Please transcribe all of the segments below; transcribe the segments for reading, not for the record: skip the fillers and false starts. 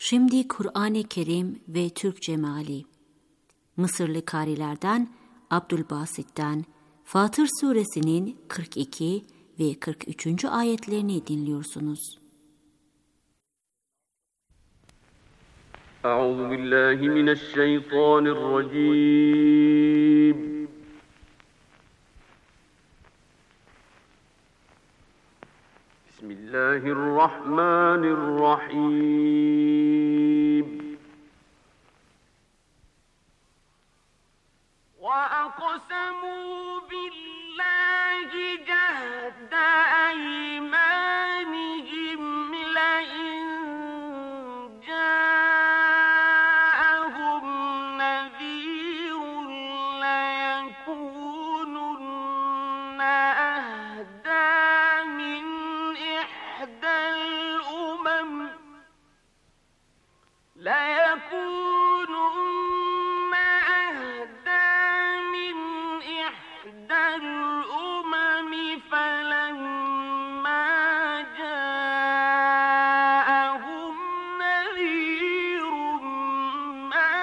Şimdi Kur'an-ı Kerim ve Türkçe meali. Mısırlı karilerden Abdülbasit'ten Fatır Suresinin 42 ve 43. ayetlerini dinliyorsunuz. Euzubillahimineşşeytanirracim. Bismillahirrahmanirrahim. وَأَقْسَمُوا بِاللَّهِ جَهْدَ أَيْمَانِهِمْ لَئِن جَاءَهُمْ نَذِيرٌ لَيَكُونُنَّ أَهْدَىٰ مِنْ إِحْدَى الْأُمَمِ فلما جاءهم نذير ما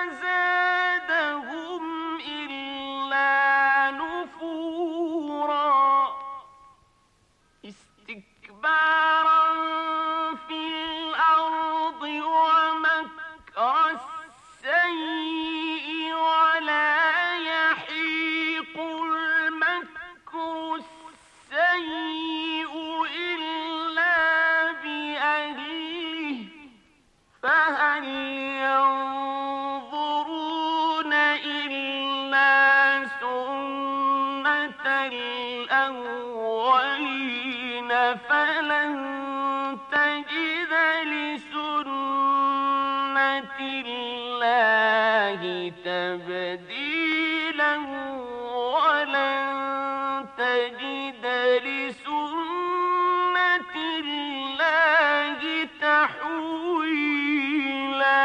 زادهم إلا نفورا استكبارا في الأرض ومكر السيء ولا يحيق المكر السيء إلا بأهله فهل ينظرون إلا سنة الأولين فلن تجد لسنة الله تبديلا ولن تجد لسنة الله تحويلا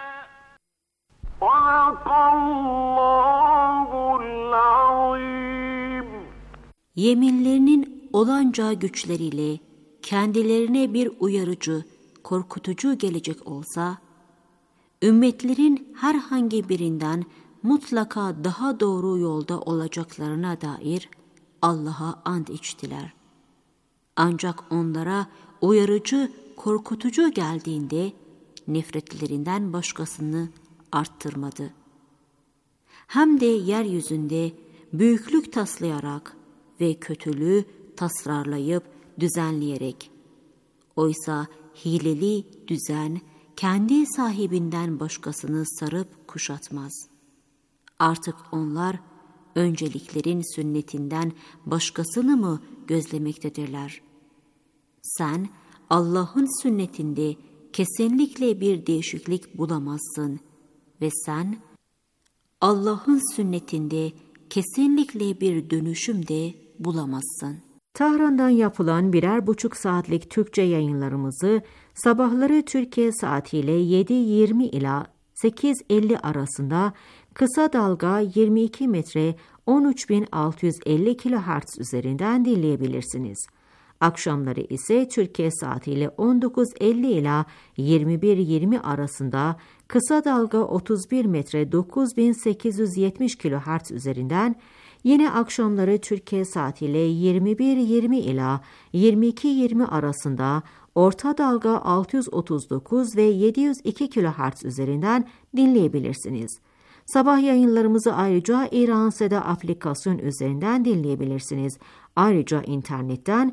صدق الله العظيم. Yeminlerinin olanca güçleriyle kendilerine bir uyarıcı, korkutucu gelecek olsa, ümmetlerin herhangi birinden mutlaka daha doğru yolda olacaklarına dair Allah'a and içtiler. Ancak onlara uyarıcı, korkutucu geldiğinde nefretlerinden başkasını arttırmadı. Hem de yeryüzünde büyüklük taslayarak ve kötülüğü tasarlayıp düzenleyerek. Oysa hileli düzen kendi sahibinden başkasını sarıp kuşatmaz. Artık onlar önceliklerin sünnetinden başkasını mı gözlemektedirler? Sen Allah'ın sünnetinde kesinlikle bir değişiklik bulamazsın ve sen Allah'ın sünnetinde kesinlikle bir dönüşüm de bulamazsın. Tahran'dan yapılan 1,5 saatlik Türkçe yayınlarımızı sabahları Türkiye saatiyle 7:20 ila 8:50 arasında kısa dalga 22 metre 13.650 kHz üzerinden dinleyebilirsiniz. Akşamları ise Türkiye saatiyle 19:50 ila 21:20 arasında kısa dalga 31 metre 9870 kHz üzerinden, yine akşamları Türkiye saatiyle 21:20 ila 22:20 arasında orta dalga 639 ve 702 kHz üzerinden dinleyebilirsiniz. Sabah yayınlarımızı ayrıca İran Seda aplikasyon üzerinden dinleyebilirsiniz. Ayrıca internetten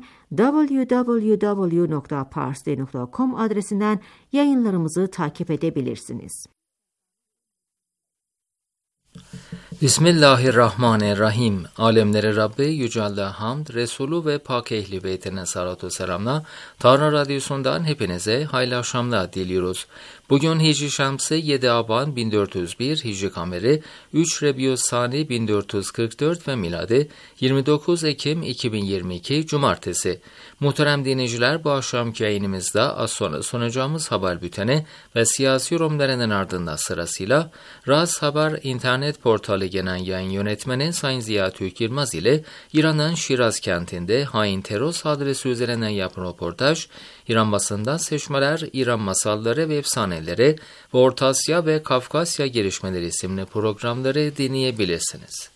www.parsi.com adresinden yayınlarımızı takip edebilirsiniz. Bismillahirrahmanirrahim. Alemleri Rabbi Yücel'de hamd, Resulü ve Pak Ehli Beytine salatu selamla Tanrı Radyosu'ndan hepinize hayırlı akşamlar diliyoruz. Bugün Hicri Şemsi 7 Aban 1401, Hicri Kameri 3 Rebiü'l-Sani 1444 ve miladi 29 Ekim 2022 Cumartesi. Muhterem dinleyiciler, bu akşamki yayınımızda az sonra sunacağımız haber bülteni ve siyasi yorumlarının ardından sırasıyla Raz Haber internet portalı ve genel yayın yönetmeni Sayın Ziya Türk Yılmaz ile İran'ın Şiraz kentinde hain terör saldırısı üzerine yapılan röportaj, İran basında seçmeler, İran masalları ve efsaneleri ve Orta Asya ve Kafkasya gelişmeleri isimli programları dinleyebilirsiniz.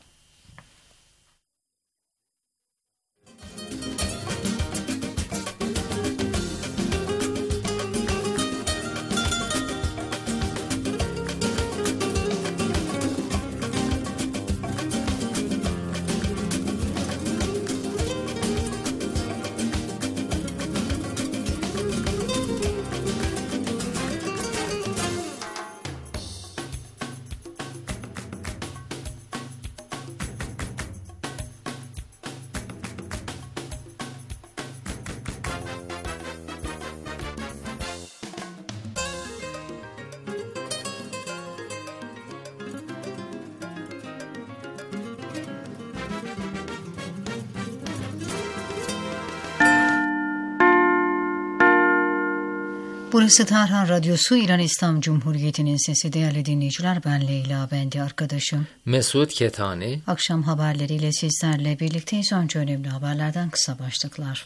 Burası Tahran Radyosu, İran İslam Cumhuriyeti'nin sesi. Değerli dinleyiciler, ben Leyla, ben de arkadaşım Mesut Ketani. Akşam haberleriyle sizlerle birlikteyiz. Önce önemli haberlerden kısa başlıklar.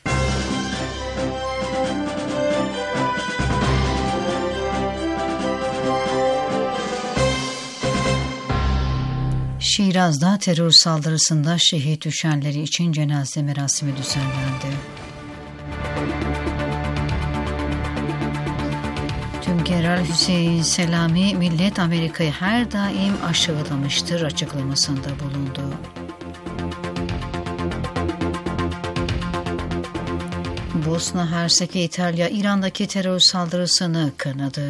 Şiraz'da terör saldırısında şehit düşenleri için cenaze merasimi düzenlendi. Tümgeneral Hüseyin Selami, millet Amerika'yı her daim aşağılamıştır açıklamasında bulundu. Bosna Hersek ve İtalya, İran'daki terör saldırısını kınadı.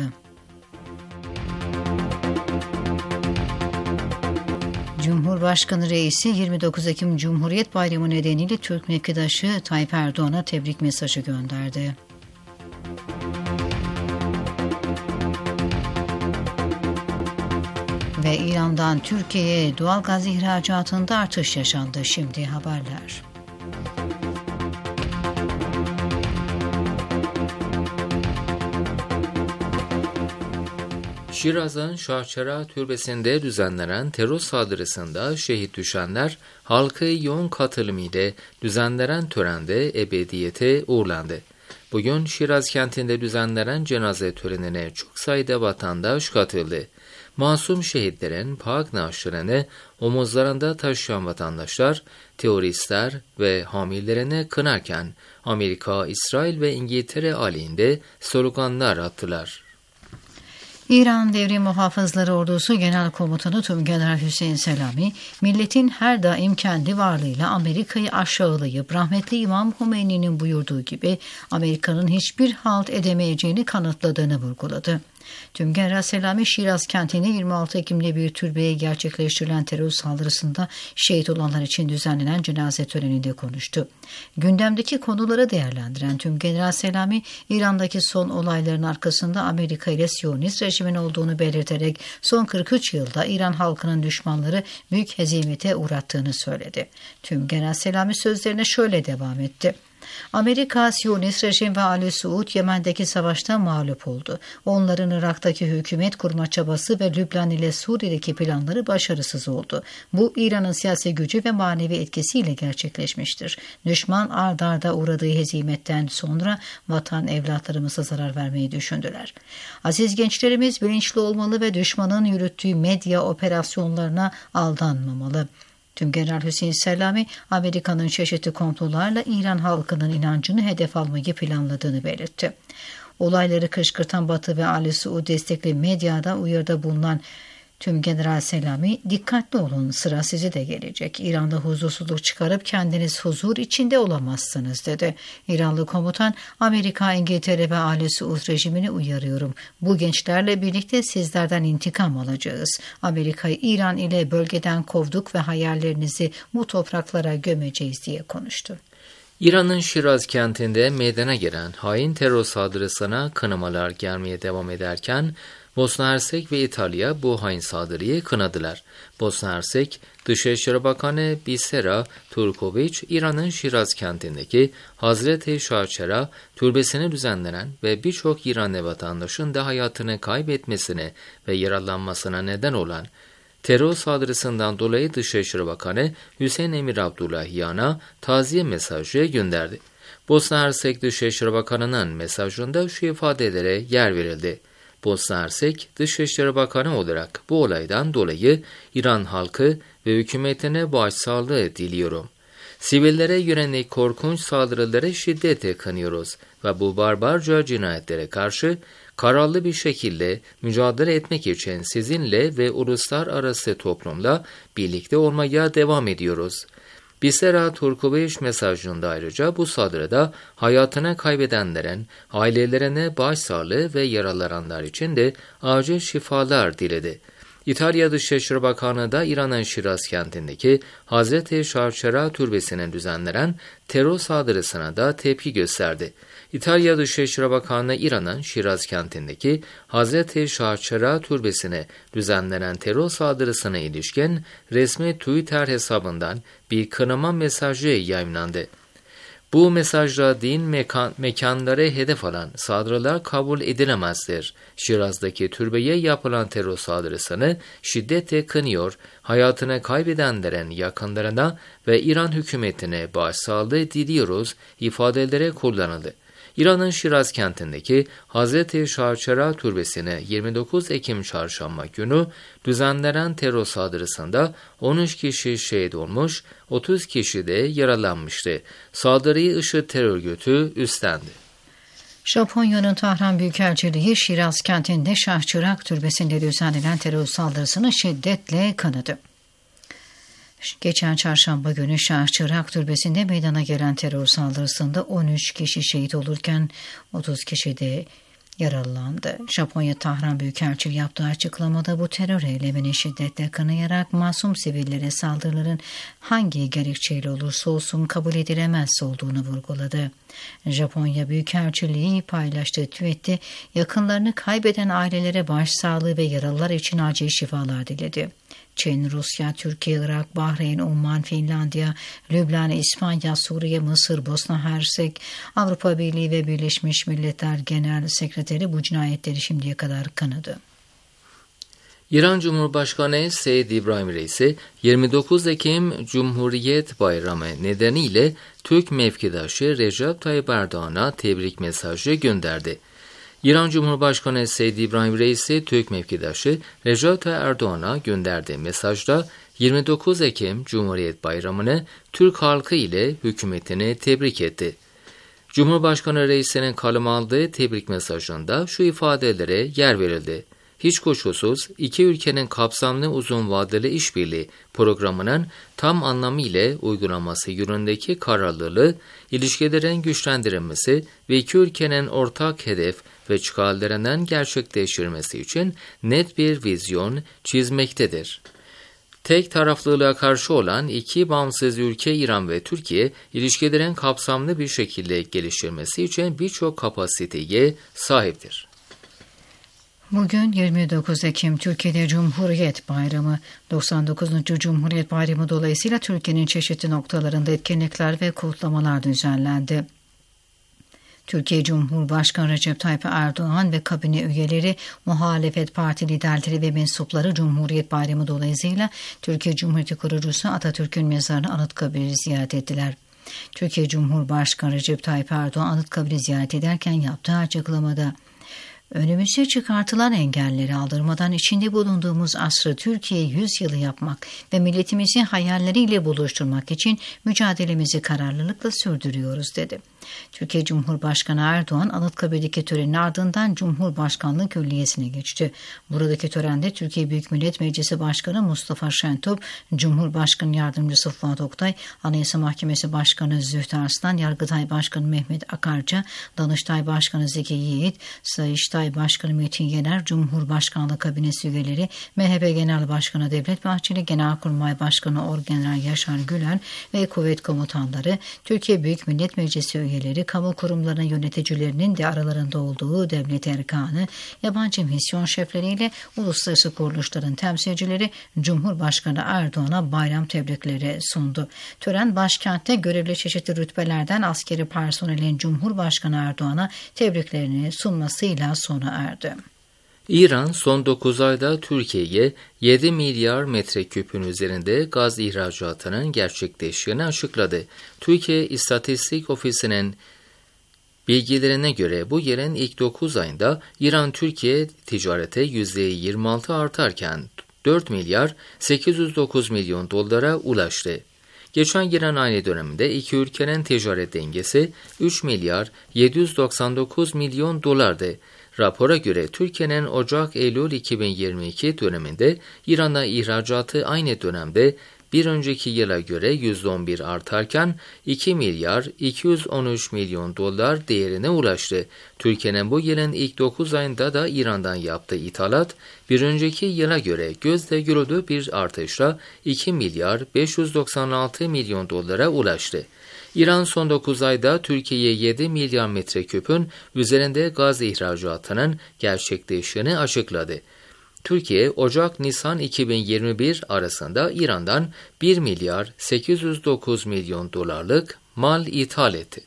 Cumhurbaşkanı Reisi 29 Ekim Cumhuriyet Bayramı nedeniyle Türk mevkidaşı Tayyip Erdoğan'a tebrik mesajı gönderdi. Ve İran'dan Türkiye'ye doğalgaz ihracatında artış yaşandı. Şimdi haberler. Şiraz'ın Şahçera Türbesi'nde düzenlenen terör saldırısında şehit düşenler halkı yoğun katılımıyla düzenlenen törende ebediyete uğurlandı. Bugün Şiraz kentinde düzenlenen cenaze törenine çok sayıda vatandaş katıldı. Masum şehitlerin pak naaşlarını omuzlarında taşıyan vatandaşlar, teröristler ve hamillerini kınarken Amerika, İsrail ve İngiltere aleyhinde sloganlar attılar. İran Devrim Muhafızları Ordusu Genel Komutanı Tümgeneral Hüseyin Selami, milletin her daim kendi varlığıyla Amerika'yı aşağılayıp rahmetli İmam Hümeyni'nin buyurduğu gibi Amerika'nın hiçbir halt edemeyeceğini kanıtladığını vurguladı. Tümgeneral Selami, Şiraz kentinde 26 Ekim'de bir türbeye gerçekleştirilen terör saldırısında şehit olanlar için düzenlenen cenaze töreninde konuştu. Gündemdeki konuları değerlendiren Tümgeneral Selami, İran'daki son olayların arkasında Amerika ile Siyonist rejimin olduğunu belirterek son 43 yılda İran halkının düşmanları büyük hezimete uğrattığını söyledi. Tümgeneral Selami sözlerine şöyle devam etti. Amerika, Siyonist rejim ve Ali Suud Yemen'deki savaşta mağlup oldu. Onların Irak'taki hükümet kurma çabası ve Lübnan ile Suriye'deki planları başarısız oldu. Bu İran'ın siyasi gücü ve manevi etkisiyle gerçekleşmiştir. Düşman ard arda uğradığı hezimetten sonra vatan evlatlarımıza zarar vermeyi düşündüler. Aziz gençlerimiz bilinçli olmalı ve düşmanın yürüttüğü medya operasyonlarına aldanmamalı. Tümgeneral Hüseyin Selami, Amerika'nın çeşitli komplolarla İran halkının inancını hedef almayı planladığını belirtti. Olayları kışkırtan Batı ve Ali Suud destekli medyada uyarıda bulunan Tümgeneral Selami, dikkatli olun, sıra size de gelecek. İran'da huzursuzluk çıkarıp kendiniz huzur içinde olamazsınız dedi. İranlı komutan, Amerika, İngiltere ve Ali Suud rejimini uyarıyorum. Bu gençlerle birlikte sizlerden intikam alacağız. Amerika'yı İran ile bölgeden kovduk ve hayallerinizi bu topraklara gömeceğiz diye konuştu. İran'ın Şiraz kentinde meydana gelen hain terör saldırısına kınamalar gelmeye devam ederken Bosna Hersek ve İtalya bu hain saldırıyı kınadılar. Bosna Hersek Dışişleri Bakanı Bisera Turković, İran'ın Şiraz kentindeki Hazreti Şahçera türbesine düzenlenen ve birçok İranlı vatandaşın da hayatını kaybetmesine ve yaralanmasına neden olan terör saldırısından dolayı Dışişleri Bakanı Hüseyin Emir Abdullahiyan'a taziye mesajı gönderdi. Bosna Hersek Dışişleri Bakanı'nın mesajında şu ifadelere yer verildi. Bosna Hersek Dışişleri Bakanı olarak bu olaydan dolayı İran halkı ve hükümetine başsağlığı diliyorum. Sivillere yönelik korkunç saldırılara şiddetle kınıyoruz ve bu barbarca cinayetlere karşı kararlı bir şekilde mücadele etmek için sizinle ve uluslararası toplumla birlikte olmaya devam ediyoruz. Bisera Turkovic mesajında ayrıca bu saldırıda hayatını kaybedenlerin ailelerine başsağlığı ve yaralananlar için de acil şifalar diledi. İtalya Dışişleri Bakanı da İran'ın Şiraz kentindeki Hazreti Şarşara Türbesi'ne düzenlenen terör saldırısına da tepki gösterdi. İtalya Dışişleri Bakanı İran'ın Şiraz kentindeki Hazreti Şarşara Türbesi'ne düzenlenen terör saldırısına ilişkin resmi Twitter hesabından bir kınama mesajı yayımlandı. Bu mesajda din mekanları hedef alan saldırılar kabul edilemezdir. Şiraz'daki türbeye yapılan terör saldırısını şiddetle kınıyor, hayatını kaybedenlerin yakınlarına ve İran hükümetine başsağlığı diliyoruz ifadeleri kullanıldı. İran'ın Şiraz kentindeki Hazreti Şarşara Türbesi'ne 29 Ekim çarşamba günü düzenlenen terör saldırısında 13 kişi şehit olmuş, 30 kişi de yaralanmıştı. Saldırıyı IŞİD terör örgütü üstlendi. Japonya'nın Tahran Büyükelçiliği Şiraz kentinde Şah Çırak Türbesi'nde düzenlenen terör saldırısını şiddetle kınadı. Geçen çarşamba günü Şah Çırak Türbesi'nde meydana gelen terör saldırısında 13 kişi şehit olurken 30 kişi de yaralandı. Japonya Tahran Büyükelçiliği yaptığı açıklamada bu terör eylemini şiddetle kınayarak masum sivillere saldırıların hangi gerekçeyle olursa olsun kabul edilemez olduğunu vurguladı. Japonya Büyükelçiliği paylaştığı tweette yakınlarını kaybeden ailelere başsağlığı ve yaralılar için acil şifalar diledi. Çin, Rusya, Türkiye, Irak, Bahreyn, Oman, Finlandiya, Lübnan, İspanya, Suriye, Mısır, Bosna Hersek, Avrupa Birliği ve Birleşmiş Milletler Genel Sekreteri bu cinayetleri şimdiye kadar kınadı. İran Cumhurbaşkanı Seyyid İbrahim Reisi 29 Ekim Cumhuriyet Bayramı nedeniyle Türk mevkidaşı Recep Tayyip Erdoğan'a tebrik mesajı gönderdi. İran Cumhurbaşkanı Seyyid İbrahim Reisi Türk mevkidaşı Recep Tayyip Erdoğan'a gönderdiği mesajda 29 Ekim Cumhuriyet Bayramı'nı Türk halkı ile hükümetini tebrik etti. Cumhurbaşkanı Reisi'nin kaleme aldığı tebrik mesajında şu ifadelere yer verildi. Hiç kuşkusuz iki ülkenin kapsamlı uzun vadeli işbirliği programının tam anlamıyla uygulanması yönündeki kararlılığı, ilişkilerin güçlendirilmesi ve iki ülkenin ortak hedef ve çıkarlarının gerçekleştirilmesi için net bir vizyon çizmektedir. Tek taraflılığa karşı olan iki bağımsız ülke İran ve Türkiye, ilişkilerin kapsamlı bir şekilde geliştirilmesi için birçok kapasiteye sahiptir. Bugün 29 Ekim Türkiye'de Cumhuriyet Bayramı. 99. Cumhuriyet Bayramı dolayısıyla Türkiye'nin çeşitli noktalarında etkinlikler ve kutlamalar düzenlendi. Türkiye Cumhurbaşkanı Recep Tayyip Erdoğan ve kabine üyeleri, muhalefet parti liderleri ve mensupları Cumhuriyet Bayramı dolayısıyla Türkiye Cumhuriyeti kurucusu Atatürk'ün mezarını Anıtkabir'i ziyaret ettiler. Türkiye Cumhurbaşkanı Recep Tayyip Erdoğan Anıtkabir'i ziyaret ederken yaptığı açıklamada, önümüze çıkartılan engelleri aldırmadan içinde bulunduğumuz asrı Türkiye 100 yılı yapmak ve milletimizi hayalleriyle buluşturmak için mücadelemizi kararlılıkla sürdürüyoruz dedi. Türkiye Cumhurbaşkanı Erdoğan Anıtkabir'deki törenin ardından Cumhurbaşkanlığı Külliyesi'ne geçti. Buradaki törende Türkiye Büyük Millet Meclisi Başkanı Mustafa Şentop, Cumhurbaşkanı Yardımcısı Fuat Oktay, Anayasa Mahkemesi Başkanı Zühtü Arslan, Yargıtay Başkanı Mehmet Akarca, Danıştay Başkanı Zeki Yiğit, Sayıştay Başkanı Metin Yener, Cumhurbaşkanlığı Kabinesi üyeleri, MHP Genel Başkanı Devlet Bahçeli, Genelkurmay Başkanı Orgeneral Yaşar Güler ve kuvvet komutanları, Türkiye Büyük Millet Meclisi üyeleri, kamu kurumlarının yöneticilerinin de aralarında olduğu devlet erkanı, yabancı misyon şefleriyle uluslararası kuruluşların temsilcileri Cumhurbaşkanı Erdoğan'a bayram tebrikleri sundu. Tören başkentte görevli çeşitli rütbelerden askeri personelin Cumhurbaşkanı Erdoğan'a tebriklerini sunmasıyla sona erdi. İran son 9 ayda Türkiye'ye 7 milyar metreküpün üzerinde gaz ihracatının gerçekleştiğini açıkladı. Türkiye İstatistik Ofisi'nin bilgilerine göre bu yılın ilk 9 ayında İran-Türkiye ticareti %26 artarken 4 milyar 809 milyon dolara ulaştı. Geçen yılın aynı döneminde iki ülkenin ticaret dengesi 3 milyar 799 milyon dolardı. Rapora göre Türkiye'nin Ocak-Eylül 2022 döneminde İran'a ihracatı aynı dönemde bir önceki yıla göre %11 artarken 2 milyar 213 milyon dolar değerine ulaştı. Türkiye'nin bu yılın ilk 9 ayında da İran'dan yaptığı ithalat bir önceki yıla göre gözle görüldüğü bir artışla 2 milyar 596 milyon dolara ulaştı. İran son 9 ayda Türkiye'ye 7 milyar metreküpün üzerinde gaz ihracatının gerçekleştiğini açıkladı. Türkiye, Ocak-Nisan 2021 arasında İran'dan 1 milyar 809 milyon dolarlık mal ithal etti.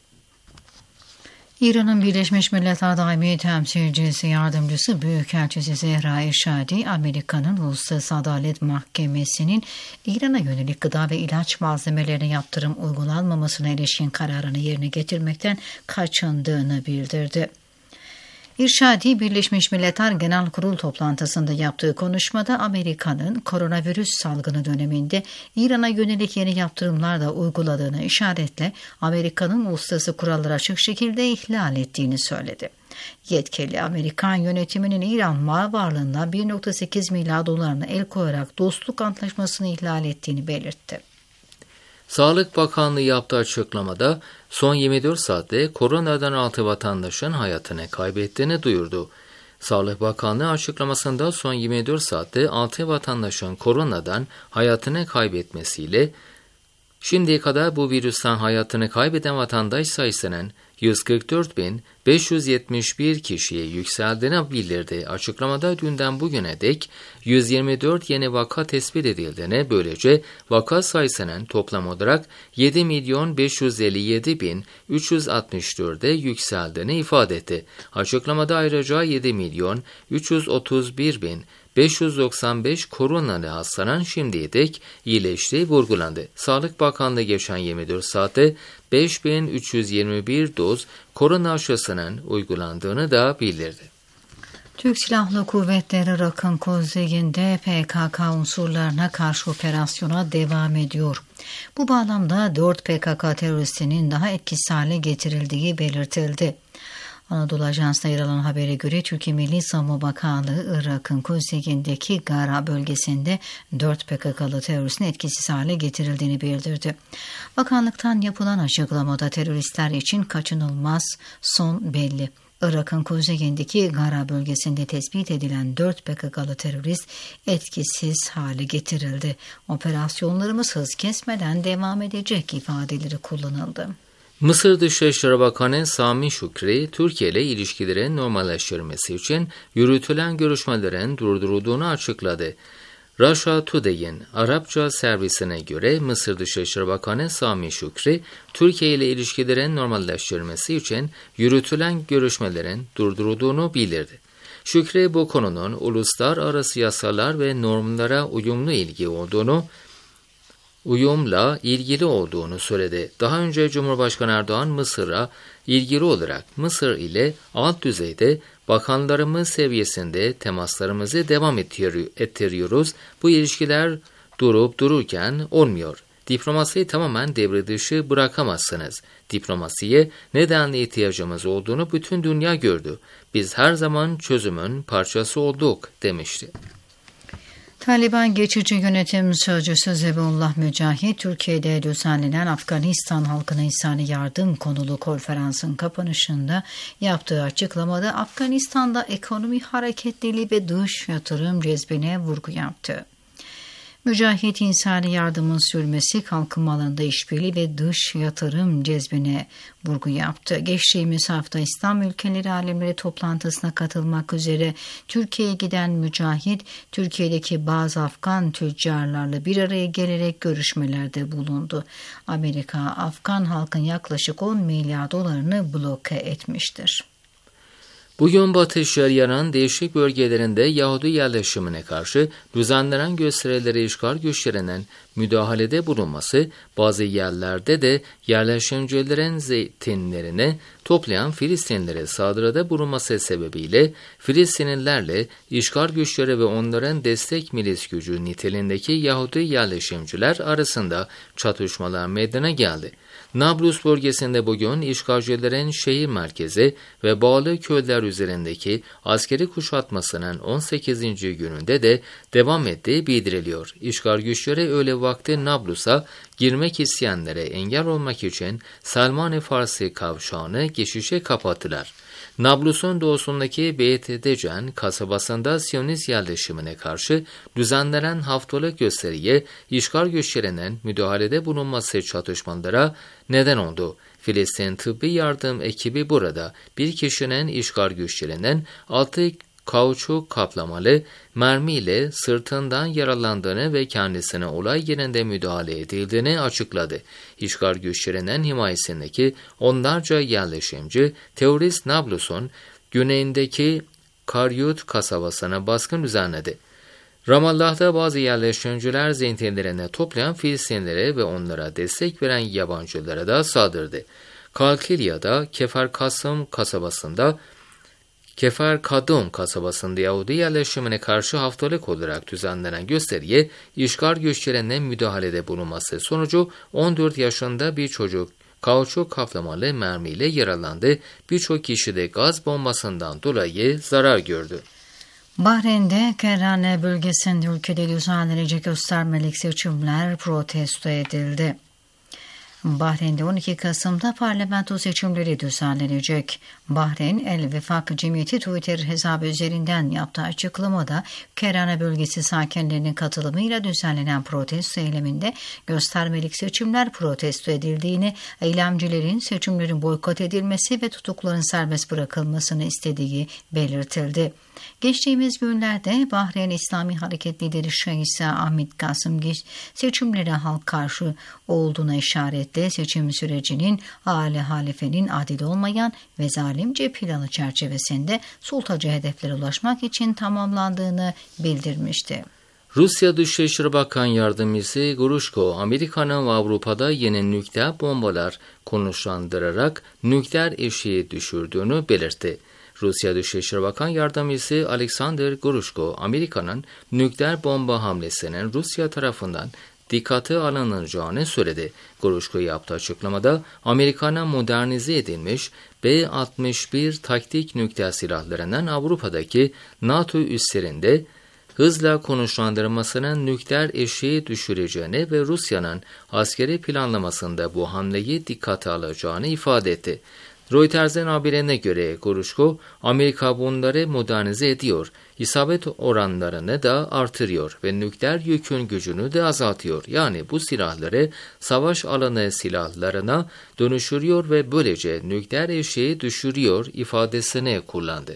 İran'ın Birleşmiş Milletler Daimi Temsilcisi Yardımcısı Büyükelçisi Zehra Erşadi, Amerika'nın Uluslararası Adalet Mahkemesi'nin İran'a yönelik gıda ve ilaç malzemelerine yaptırım uygulanmamasına ilişkin kararını yerine getirmekten kaçındığını bildirdi. İrşadi, Birleşmiş Milletler Genel Kurul toplantısında yaptığı konuşmada Amerika'nın koronavirüs salgını döneminde İran'a yönelik yeni yaptırımlar da uyguladığını işaretle Amerika'nın uluslararası kuralları açık şekilde ihlal ettiğini söyledi. Yetkili, Amerikan yönetiminin İran mal varlığına 1.8 milyar dolarını el koyarak dostluk antlaşmasını ihlal ettiğini belirtti. Sağlık Bakanlığı yaptığı açıklamada son 24 saatte koronadan 6 vatandaşın hayatını kaybettiğini duyurdu. Sağlık Bakanlığı açıklamasında son 24 saatte 6 vatandaşın koronadan hayatını kaybetmesiyle şimdiye kadar bu virüsten hayatını kaybeden vatandaş sayısının 144.571 kişiye yükseldiğini bildirdi. Açıklamada dünden bugüne dek 124 yeni vaka tespit edildiğini, böylece vaka sayısının toplam olarak 7.557.364'e yükseldiğini ifade etti. Açıklamada ayrıca 7.331.595 koronalı hastanın şimdiye dek iyileştiği vurgulandı. Sağlık Bakanlığı geçen 24 saatte 5.321 doz korona aşısının uygulandığını da bildirdi. Türk Silahlı Kuvvetleri Irak'ın kuzeyinde PKK unsurlarına karşı operasyona devam ediyor. Bu bağlamda 4 PKK teröristinin daha etkisiz hale getirildiği belirtildi. Anadolu Ajansı'na yer alan habere göre Türkiye Milli Savunma Bakanlığı Irak'ın kuzeyindeki Gara bölgesinde 4 PKK'lı teröristin etkisiz hale getirildiğini bildirdi. Bakanlıktan yapılan açıklamada teröristler için kaçınılmaz son belli. Irak'ın kuzeyindeki Gara bölgesinde tespit edilen 4 PKK'lı terörist etkisiz hale getirildi. Operasyonlarımız hız kesmeden devam edecek ifadeleri kullanıldı. Mısır Dışişleri Bakanı Sami Şükri, Türkiye ile ilişkilerin normalleştirilmesi için yürütülen görüşmelerin durdurulduğunu açıkladı. Russia Today'in Arapça servisine göre Mısır Dışişleri Bakanı Sami Şükri, Türkiye ile ilişkilerin normalleştirilmesi için yürütülen görüşmelerin durdurulduğunu bildirdi. Şükri bu konunun uluslararası yasalar ve normlara uyumla ilgili olduğunu söyledi. Daha önce Cumhurbaşkanı Erdoğan Mısır'a ilgili olarak Mısır ile alt düzeyde bakanlarımız seviyesinde temaslarımızı devam ettiriyoruz. Bu ilişkiler durup dururken olmuyor. Diplomasiyi tamamen devre dışı bırakamazsınız. Diplomasiye nedenli ihtiyacımız olduğunu bütün dünya gördü. Biz her zaman çözümün parçası olduk demişti. Taliban Geçici Yönetim Sözcüsü Zebihullah Mücahit, Türkiye'de düzenlenen Afganistan halkına insani yardım konulu konferansın kapanışında yaptığı açıklamada Afganistan'da ekonomi hareketliliği ve dış yatırım cezbine vurgu yaptı. Mücahit, insani yardımın sürmesi, kalkınma alanında işbirliği ve dış yatırım cezbine vurgu yaptı. Geçtiğimiz hafta İslam ülkeleri alimleri toplantısına katılmak üzere Türkiye'ye giden Mücahit, Türkiye'deki bazı Afgan tüccarlarla bir araya gelerek görüşmelerde bulundu. Amerika, Afgan halkın yaklaşık 10 milyar dolarını bloke etmiştir. Bugün Batı Şeria'nın değişik bölgelerinde Yahudi yerleşimine karşı düzenlenen gösterileri işgal güçlerinin müdahalede bulunması, bazı yerlerde de yerleşimcilerin zeytinlerini toplayan Filistinlere saldırıda bulunması sebebiyle Filistinlilerle işgal güçleri ve onların destek milis gücü niteliğindeki Yahudi yerleşimciler arasında çatışmalar meydana geldi. Nablus bölgesinde bugün işgalcilerin şehir merkezi ve bağlı köyler üzerindeki askeri kuşatmasının 18. gününde de devam ettiği bildiriliyor. İşgal güçleri öğle vakti Nablus'a girmek isteyenlere engel olmak için Salman-ı Farsi kavşağını geçişe kapattılar. Nablus'un doğusundaki Beyt Decen kasabasında Siyonist yerleşimine karşı düzenlenen haftalık gösteriye işgal güçlerinin müdahalede bulunması çatışmalara neden oldu. Filistin Tıbbi Yardım Ekibi burada bir kişinin işgal güçlerinden 6 kauçuk kaplamalı mermiyle sırtından yaralandığını ve kendisine olay yerinde müdahale edildiğini açıkladı. İşgal güçlerinin himayesindeki onlarca yerleşimci terörist Nablus'un güneyindeki Karyut kasabasına baskın düzenledi. Ramallah'ta bazı yerleşimciler zeytinlerine toplayan Filistinlere ve onlara destek veren yabancılara da saldırdı. Kalkilya'da Kefer Kadum kasabasında Yahudi yerleşimine karşı haftalık olarak düzenlenen gösteriye işgal güçlerine müdahalede bulunması sonucu 14 yaşında bir çocuk kauçuk kaplamalı mermiyle yaralandı. Birçok kişi de gaz bombasından dolayı zarar gördü. Bahreyn'de Kerane bölgesinde ülkede düzenlenecek göstermelik seçimler protesto edildi. Bahreyn'de 12 Kasım'da parlamento seçimleri düzenlenecek. Bahreyn El Vefak Cemiyeti Twitter hesabı üzerinden yaptığı açıklamada Kerane bölgesi sakinlerinin katılımıyla düzenlenen protesto eyleminde göstermelik seçimler protesto edildiğini, eylemcilerin seçimlerin boykot edilmesi ve tutukluların serbest bırakılmasını istediği belirtildi. Geçtiğimiz günlerde Bahreyn İslami Hareket lideri Şeyh İsa Ahmet Kasım seçimlere halk karşı olduğuna işaretle seçim sürecinin âli halifenin adil olmayan ve zalimce planı çerçevesinde sultaca hedeflere ulaşmak için tamamlandığını bildirmişti. Rusya Dışişleri Bakan Yardımcısı Gruşko, Amerika'nın ve Avrupa'da yeni nükleer bombalar konuşlandırarak nükleer eşiği düşürdüğünü belirtti. Rusya Dışişleri Bakan Yardımcısı Alexander Gruşko, Amerika'nın nükleer bomba hamlesinin Rusya tarafından dikkate alınacağını söyledi. Gruşko yaptığı açıklamada Amerika'nın modernize edilmiş B-61 taktik nükleer silahlarının Avrupa'daki NATO üslerinde hızla konuşlandırmasının nükleer eşiği düşüreceğini ve Rusya'nın askeri planlamasında bu hamleyi dikkate alacağını ifade etti. Reuters'in haberine göre Gruşko, Amerika bunları modernize ediyor, isabet oranlarını da artırıyor ve nükleer yükün gücünü de azaltıyor. Yani bu silahları savaş alanı silahlarına dönüştürüyor ve böylece nükleer eşiği düşürüyor ifadesini kullandı.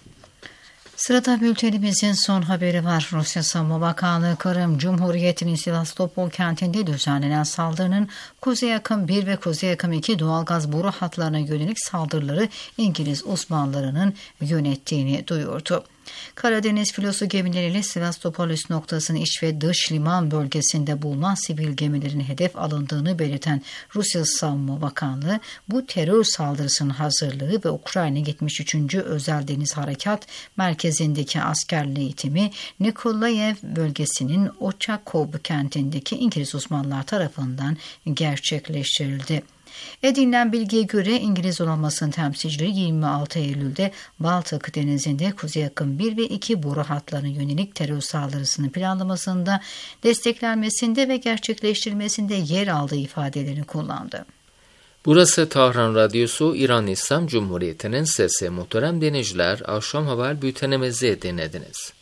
Sırada bültenimizin son haberi var. Rusya Savunma Bakanlığı Kırım Cumhuriyeti'nin Sivastopol kentinde düzenlenen saldırının Kuzey Akım 1 ve Kuzey Akım 2 doğalgaz boru hatlarına yönelik saldırıları İngiliz uzmanlarının yönettiğini duyurdu. Karadeniz filosu gemileriyle Sivastopol üst noktasının iç ve dış liman bölgesinde bulunan sivil gemilerin hedef alındığını belirten Rusya Savunma Bakanlığı, bu terör saldırısının hazırlığı ve Ukrayna 73. Özel Deniz Harekat Merkezi'ndeki askerli eğitimi Nikolayev bölgesinin Ochakov kentindeki İngiliz uzmanlar tarafından gerçekleştirildi. Edinilen bilgiye göre İngiliz donanmasının temsilcileri 26 Eylül'de Baltık Denizi'nde Kuzey Akım 1 ve 2 boru hatlarına yönelik terör saldırısının planlamasında, desteklenmesinde ve gerçekleştirilmesinde yer aldığı ifadelerini kullandı. Burası Tahran Radyosu, İran İslam Cumhuriyeti'nin sesi. Muhterem dinleyiciler, akşam haber bültenimizi dinlediniz.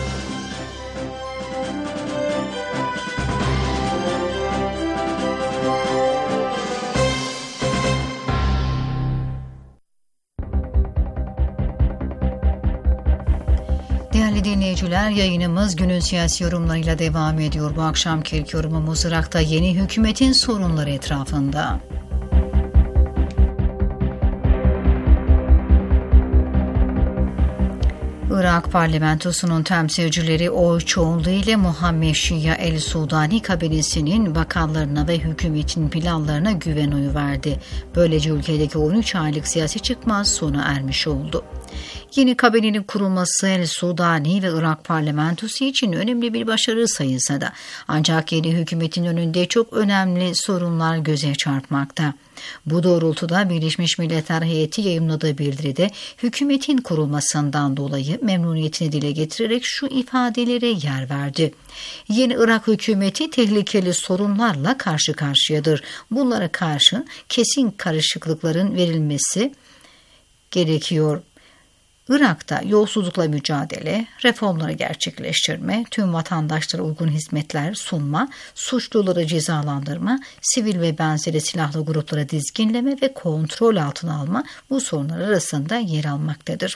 Değerli dinleyiciler, yayınımız günün siyasi yorumlarıyla devam ediyor. Bu akşamki ilk yorumumuz Irak'ta yeni hükümetin sorunları etrafında. Irak parlamentosunun temsilcileri oy çoğunluğu ile Muhammed Şia el-Sudani kabinesinin bakanlarına ve hükümetin planlarına güven oyu verdi. Böylece ülkedeki 13 aylık siyasi çıkmaz sona ermiş oldu. Yeni kabinenin kurulması el-Sudani ve Irak parlamentosu için önemli bir başarı sayılsa da ancak yeni hükümetin önünde çok önemli sorunlar göze çarpmakta. Bu doğrultuda Birleşmiş Milletler heyeti yayımladığı bildiride hükümetin kurulmasından dolayı memnuniyetini dile getirerek şu ifadelere yer verdi. Yeni Irak hükümeti tehlikeli sorunlarla karşı karşıyadır. Bunlara karşı kesin karışıklıkların verilmesi gerekiyor. Irak'ta yolsuzlukla mücadele, reformları gerçekleştirme, tüm vatandaşlara uygun hizmetler sunma, suçluları cezalandırma, sivil ve benzeri silahlı gruplara dizginleme ve kontrol altına alma bu sorunlar arasında yer almaktadır.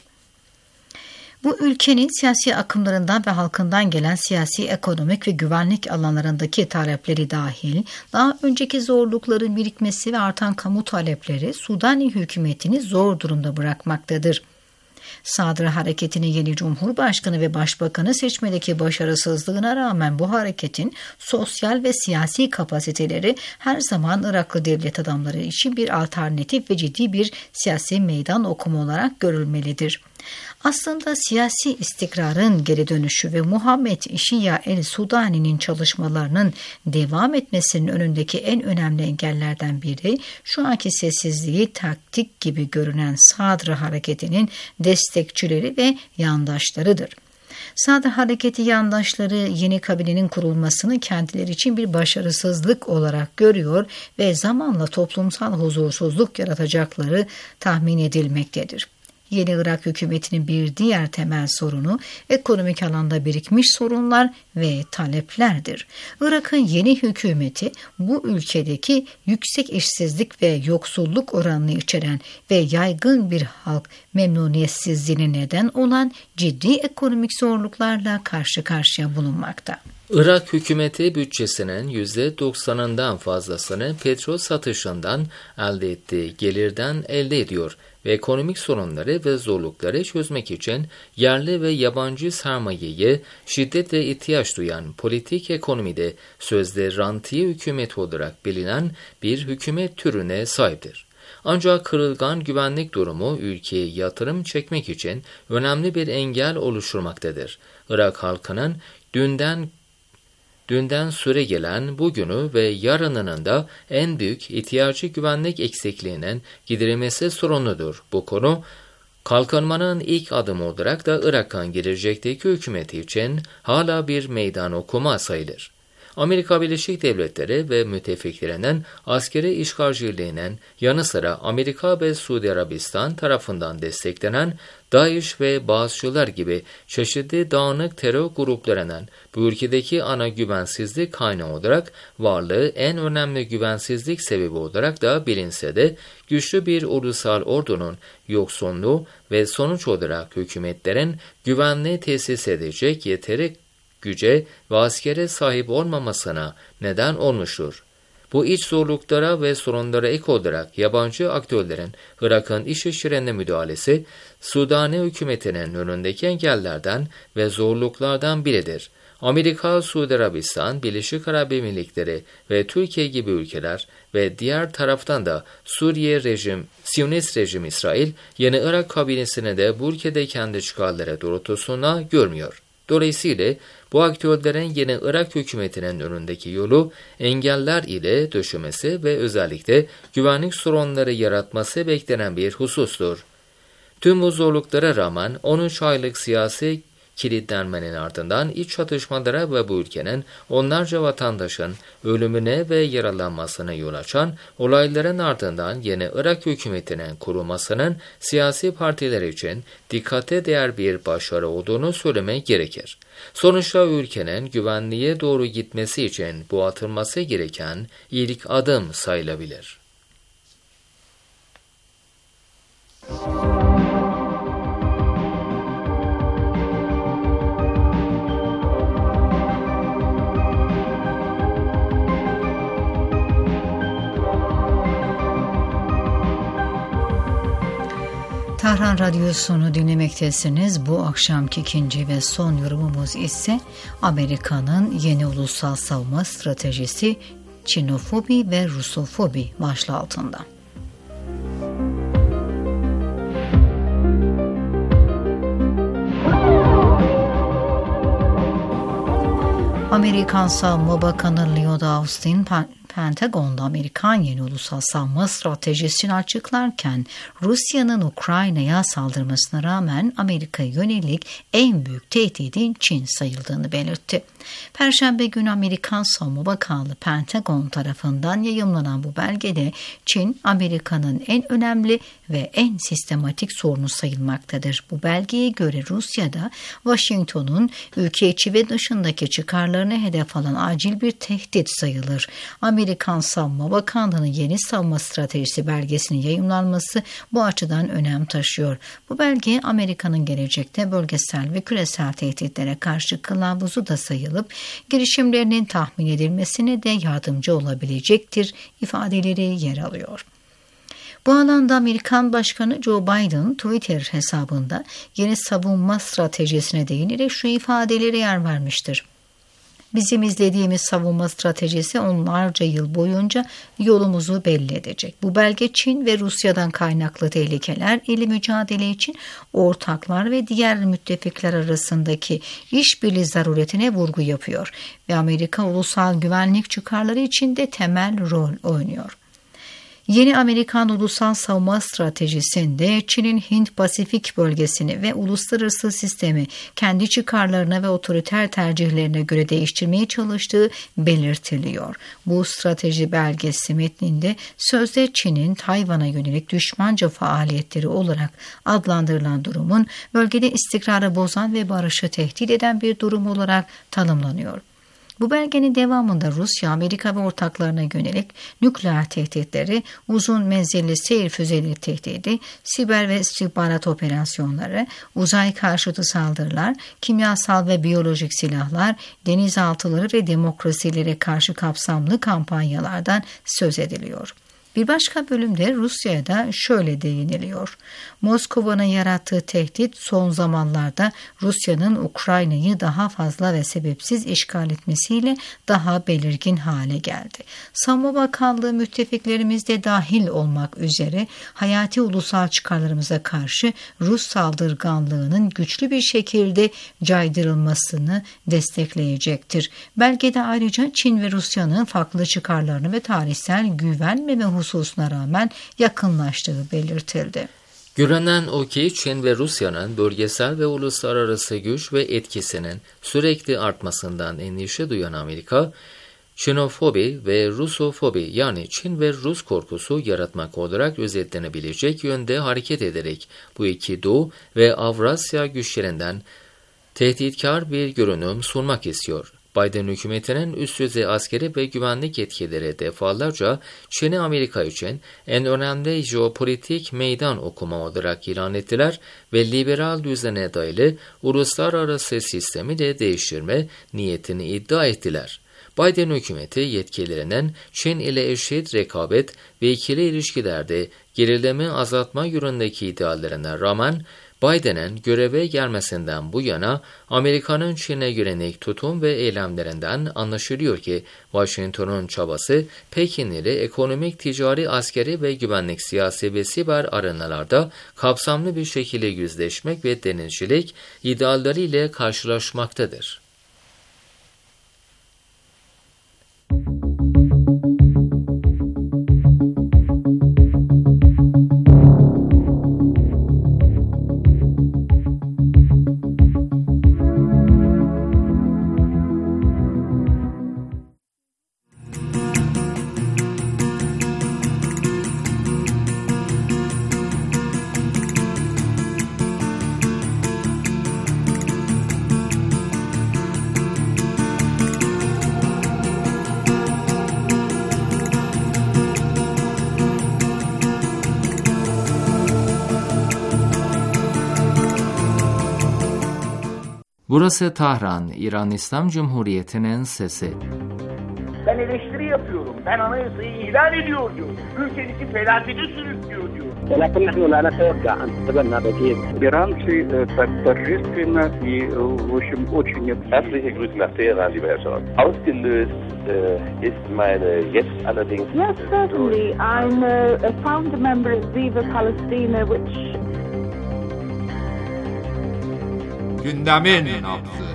Bu ülkenin siyasi akımlarından ve halkından gelen siyasi, ekonomik ve güvenlik alanlarındaki talepleri dahil daha önceki zorlukların birikmesi ve artan kamu talepleri Sudani hükümetini zor durumda bırakmaktadır. Sadr hareketinin yeni Cumhurbaşkanı ve Başbakanı seçmedeki başarısızlığına rağmen bu hareketin sosyal ve siyasi kapasiteleri her zaman Iraklı devlet adamları için bir alternatif ve ciddi bir siyasi meydan okuma olarak görülmelidir. Aslında siyasi istikrarın geri dönüşü ve Muhammed Şia el-Sudani'nin çalışmalarının devam etmesinin önündeki en önemli engellerden biri şu anki sessizliği taktik gibi görünen Sadr hareketinin destekçileri ve yandaşlarıdır. Sadr hareketi yandaşları yeni kabinenin kurulmasını kendileri için bir başarısızlık olarak görüyor ve zamanla toplumsal huzursuzluk yaratacakları tahmin edilmektedir. Yeni Irak hükümetinin bir diğer temel sorunu ekonomik alanda birikmiş sorunlar ve taleplerdir. Irak'ın yeni hükümeti bu ülkedeki yüksek işsizlik ve yoksulluk oranını içeren ve yaygın bir halk memnuniyetsizliğine neden olan ciddi ekonomik zorluklarla karşı karşıya bulunmakta. Irak hükümeti bütçesinin %90'ından fazlasını petrol satışından elde ettiği gelirden elde ediyor ve ekonomik sorunları ve zorlukları çözmek için yerli ve yabancı sermayeye şiddetle ihtiyaç duyan politik ekonomide sözde rantiye hükümeti olarak bilinen bir hükümet türüne sahiptir. Ancak kırılgan güvenlik durumu ülkeye yatırım çekmek için önemli bir engel oluşturmaktadır. Irak halkının dünden süre gelen bugünü ve yarınının da en büyük ihtiyacı güvenlik eksikliğinin giderilmesi sorunudur. Bu konu kalkınmanın ilk adımı olarak da Irak'ın gelecekteki hükümeti için hala bir meydan okuma sayılır. Amerika Birleşik Devletleri ve müttefiklerinin askeri işgalciliğinin yanı sıra Amerika ve Suudi Arabistan tarafından desteklenen DAEŞ ve Bağızçılar gibi çeşitli dağınık terör gruplarının bu ülkedeki ana güvensizlik kaynağı olarak varlığı en önemli güvensizlik sebebi olarak da bilinse de güçlü bir ulusal ordunun yoksunluğu ve sonuç olarak hükümetlerin güvenliği tesis edecek yeteri güce ve askere sahip olmamasına neden olmuştur. Bu iç zorluklara ve sorunlara ek olarak yabancı aktörlerin Irak'ın iş işlerine müdahalesi, Sudani hükümetinin önündeki engellerden ve zorluklardan biridir. Amerika, Suudi Arabistan, Birleşik Arap Emirlikleri ve Türkiye gibi ülkeler ve diğer taraftan da Siyonist rejim İsrail, yeni Irak kabinesini de bu ülkede kendi çıkarları doğrultusunda görmüyor. Dolayısıyla bu aktörlerin yeni Irak hükümetinin önündeki yolu engeller ile döşemesi ve özellikle güvenlik sorunları yaratması beklenen bir husustur. Tüm bu zorluklara rağmen 13 aylık siyasi kilitlenmenin ardından iç çatışmalara ve bu ülkenin onlarca vatandaşın ölümüne ve yaralanmasına yol açan olayların ardından yeni Irak hükümetinin kurulmasının siyasi partiler için dikkate değer bir başarı olduğunu söylemek gerekir. Sonuçta ülkenin güvenliğe doğru gitmesi için bu atılması gereken ilk adım sayılabilir. Tahran Radyosu'nu dinlemektesiniz. Bu akşamki ikinci ve son yorumumuz ise Amerika'nın yeni ulusal savunma stratejisi Çinofobi ve Rusofobi başlığı altında. Amerikan Savunma Bakanı Lloyd Austin, Pentagon'da Amerikan yeni ulusal savunma stratejisini açıklarken Rusya'nın Ukrayna'ya saldırmasına rağmen Amerika'ya yönelik en büyük tehdidin Çin sayıldığını belirtti. Perşembe günü Amerikan Savunma Bakanlığı Pentagon tarafından yayımlanan bu belgede Çin, Amerika'nın en önemli ve en sistematik sorunu sayılmaktadır. Bu belgeye göre Rusya'da Washington'un ülke içi ve dışındaki çıkarlarını hedef alan acil bir tehdit sayılır. Amerikan Savunma Bakanlığı'nın yeni savunma stratejisi belgesinin yayımlanması bu açıdan önem taşıyor. Bu belge Amerika'nın gelecekte bölgesel ve küresel tehditlere karşı kılavuzu da sayılıp girişimlerinin tahmin edilmesine de yardımcı olabilecektir ifadeleri yer alıyor. Bu alanda Amerikan Başkanı Joe Biden Twitter hesabında yeni savunma stratejisine değinerek şu ifadelere yer vermiştir. Bizim izlediğimiz savunma stratejisi onlarca yıl boyunca yolumuzu belli edecek. Bu belge Çin ve Rusya'dan kaynaklı tehlikeler ile mücadele için ortaklar ve diğer müttefikler arasındaki işbirliği zaruretine vurgu yapıyor ve Amerika ulusal güvenlik çıkarları için de temel rol oynuyor. Yeni Amerikan Ulusal Savunma Stratejisi'nde Çin'in Hint-Pasifik bölgesini ve uluslararası sistemi kendi çıkarlarına ve otoriter tercihlerine göre değiştirmeye çalıştığı belirtiliyor. Bu strateji belgesi metninde sözde Çin'in Tayvan'a yönelik düşmanca faaliyetleri olarak adlandırılan durumun bölgede istikrarı bozan ve barışı tehdit eden bir durum olarak tanımlanıyor. Bu belgenin devamında Rusya, Amerika ve ortaklarına yönelik nükleer tehditleri, uzun menzilli seyir füzeleri tehdidi, siber ve istihbarat operasyonları, uzay karşıtı saldırılar, kimyasal ve biyolojik silahlar, denizaltıları ve demokrasilere karşı kapsamlı kampanyalardan söz ediliyor. Bir başka bölümde Rusya'ya da şöyle değiniliyor. Moskova'nın yarattığı tehdit son zamanlarda Rusya'nın Ukrayna'yı daha fazla ve sebepsiz işgal etmesiyle daha belirgin hale geldi. Savunma Bakanlığı müttefiklerimiz de dahil olmak üzere hayati ulusal çıkarlarımıza karşı Rus saldırganlığının güçlü bir şekilde caydırılmasını destekleyecektir. Belgede ayrıca Çin ve Rusya'nın farklı çıkarlarını ve tarihsel güvenmeme hususuna rağmen yakınlaştığı belirtildi. Görünen o ki Çin ve Rusya'nın bölgesel ve uluslararası güç ve etkisinin sürekli artmasından endişe duyan Amerika, Çinofobi ve Rusofobi yani Çin ve Rus korkusu yaratmak olarak özetlenebilecek yönde hareket ederek bu iki Doğu ve Avrasya güçlerinden tehditkar bir görünüm sunmak istiyor. Biden hükümetinin üst düzey askeri ve güvenlik yetkileri defalarca Çin'i Amerika için en önemli jeopolitik meydan okuma olarak ilan ettiler ve liberal düzene dayalı uluslararası sistemi de değiştirme niyetini iddia ettiler. Biden hükümeti yetkililerinin Çin ile eşit rekabet ve ikili ilişkilerde gerilimi azaltma yönündeki iddialarına rağmen Biden'ın göreve gelmesinden bu yana Amerika'nın Çin'e yönelik tutum ve eylemlerinden anlaşılıyor ki Washington'un çabası Pekin ile ekonomik, ticari, askeri ve güvenlik, siyasi ve siber arenalarda kapsamlı bir şekilde yüzleşmek ve denizcilik idealleri ile karşılaşmaktadır. Burası Tahran, İran İslam Cumhuriyeti'nin sesi. Ben eleştiri yapıyorum. Ben anayasayı ihlal ediyor diyor. Ülkenizi felakete sürüklüyor diyor. ولكن نحن لا نتوقع أن تتبنى بديل. Iran si tak торжественно и, в общем, очень... Herzliche Grüße nach Teheran, lieber Herr Scholz. Ausgelöst ist meine jetzt allerdings... Yes, certainly. I'm a founder member of Viva Palestina, which... Gündemin nabzı.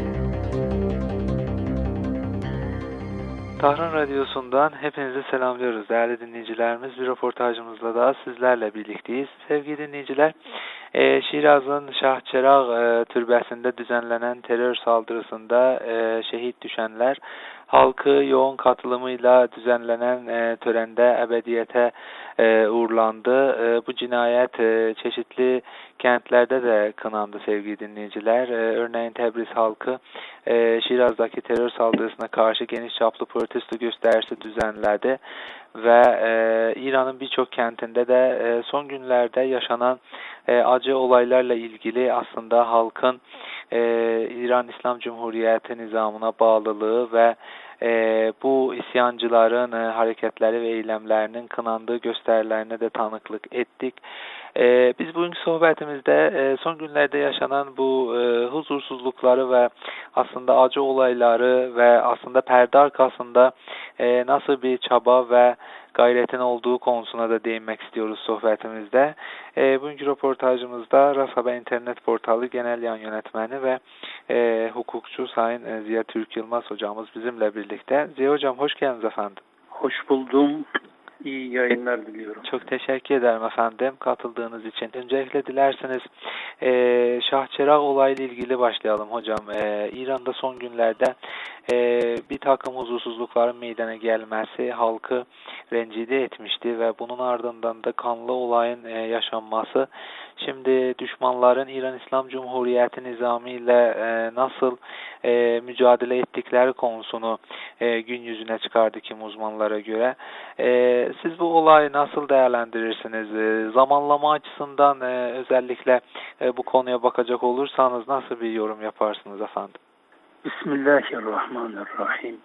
Tahran Radyosu'ndan hepinizi selamlıyoruz değerli dinleyicilerimiz. Bir röportajımızla daha sizlerle birlikteyiz. Sevgili dinleyiciler, Şiraz'ın Şahçerağ türbesinde düzenlenen terör saldırısında şehit düşenler, halkı yoğun katılımıyla düzenlenen törende ebediyete uğurlandı. Bu cinayet çeşitli kentlerde de kınandı sevgili dinleyiciler. Örneğin Tebriz halkı Şiraz'daki terör saldırısına karşı geniş çaplı protesto gösterisi düzenledi ve İran'ın birçok kentinde de son günlerde yaşanan acı olaylarla ilgili aslında halkın İran İslam Cumhuriyeti nizamına bağlılığı ve bu isyancıların hareketleri ve eylemlerinin kınandığı gösterilerine de tanıklık ettik. Biz bugünkü sohbetimizde son günlerde yaşanan bu huzursuzlukları ve aslında acı olayları ve aslında perde arkasında nasıl bir çaba ve gayretin olduğu konusuna da değinmek istiyoruz sohbetimizde. Bugünkü röportajımızda Ras Haber İnternet Portalı Genel Yayın Yönetmeni ve hukukçu Sayın Ziya Türk Yılmaz hocamız bizimle birlikte. Ziya hocam hoş geldiniz efendim. Hoş buldum. İyi yayınlar diliyorum. Çok teşekkür ederim efendim katıldığınız için. Öncelikle dilerseniz Şahçerağ olayla ilgili başlayalım hocam. İran'da son günlerde bir takım huzursuzlukların meydana gelmesi halkı rencide etmişti ve bunun ardından da kanlı olayın yaşanması şimdi düşmanların İran İslam Cumhuriyeti nizamı ile nasıl mücadele ettikleri konusunu gün yüzüne çıkardı kim uzmanlara göre. Siz bu olayı nasıl değerlendirirsiniz? Zamanlama açısından özellikle bu konuya bakacak olursanız nasıl bir yorum yaparsınız efendim? Bismillahirrahmanirrahim.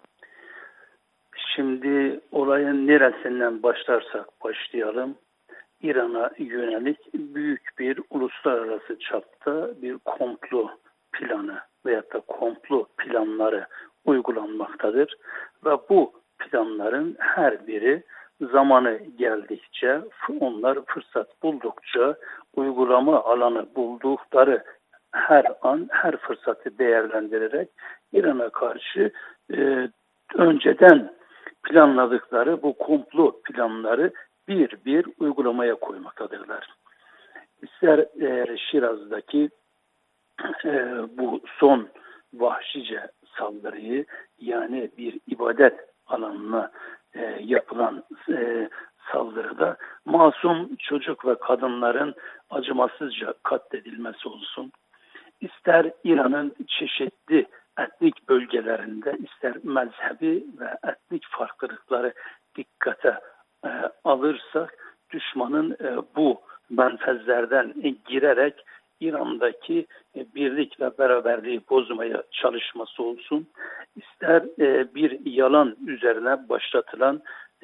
Şimdi olayın neresinden başlarsak başlayalım. İran'a yönelik büyük bir uluslararası çapta bir komplo planı veyahut da komplo planları uygulanmaktadır. Ve bu planların her biri zamanı geldikçe, onlar fırsat buldukça, uygulama alanı buldukları her an, her fırsatı değerlendirerek İran'a karşı önceden planladıkları bu komplo planları bir uygulamaya koymaktadırlar. İster Şiraz'daki bu son vahşice saldırıyı, yani bir ibadet alanına yapılan saldırıda masum çocuk ve kadınların acımasızca katledilmesi olsun, ister İran'ın çeşitli etnik bölgelerinde, ister mezhebi ve etnik farklılıkları dikkate alırsak, düşmanın bu menfezlerden girerek İran'daki birlik ve beraberliği bozmaya çalışması olsun, ister bir yalan üzerine başlatılan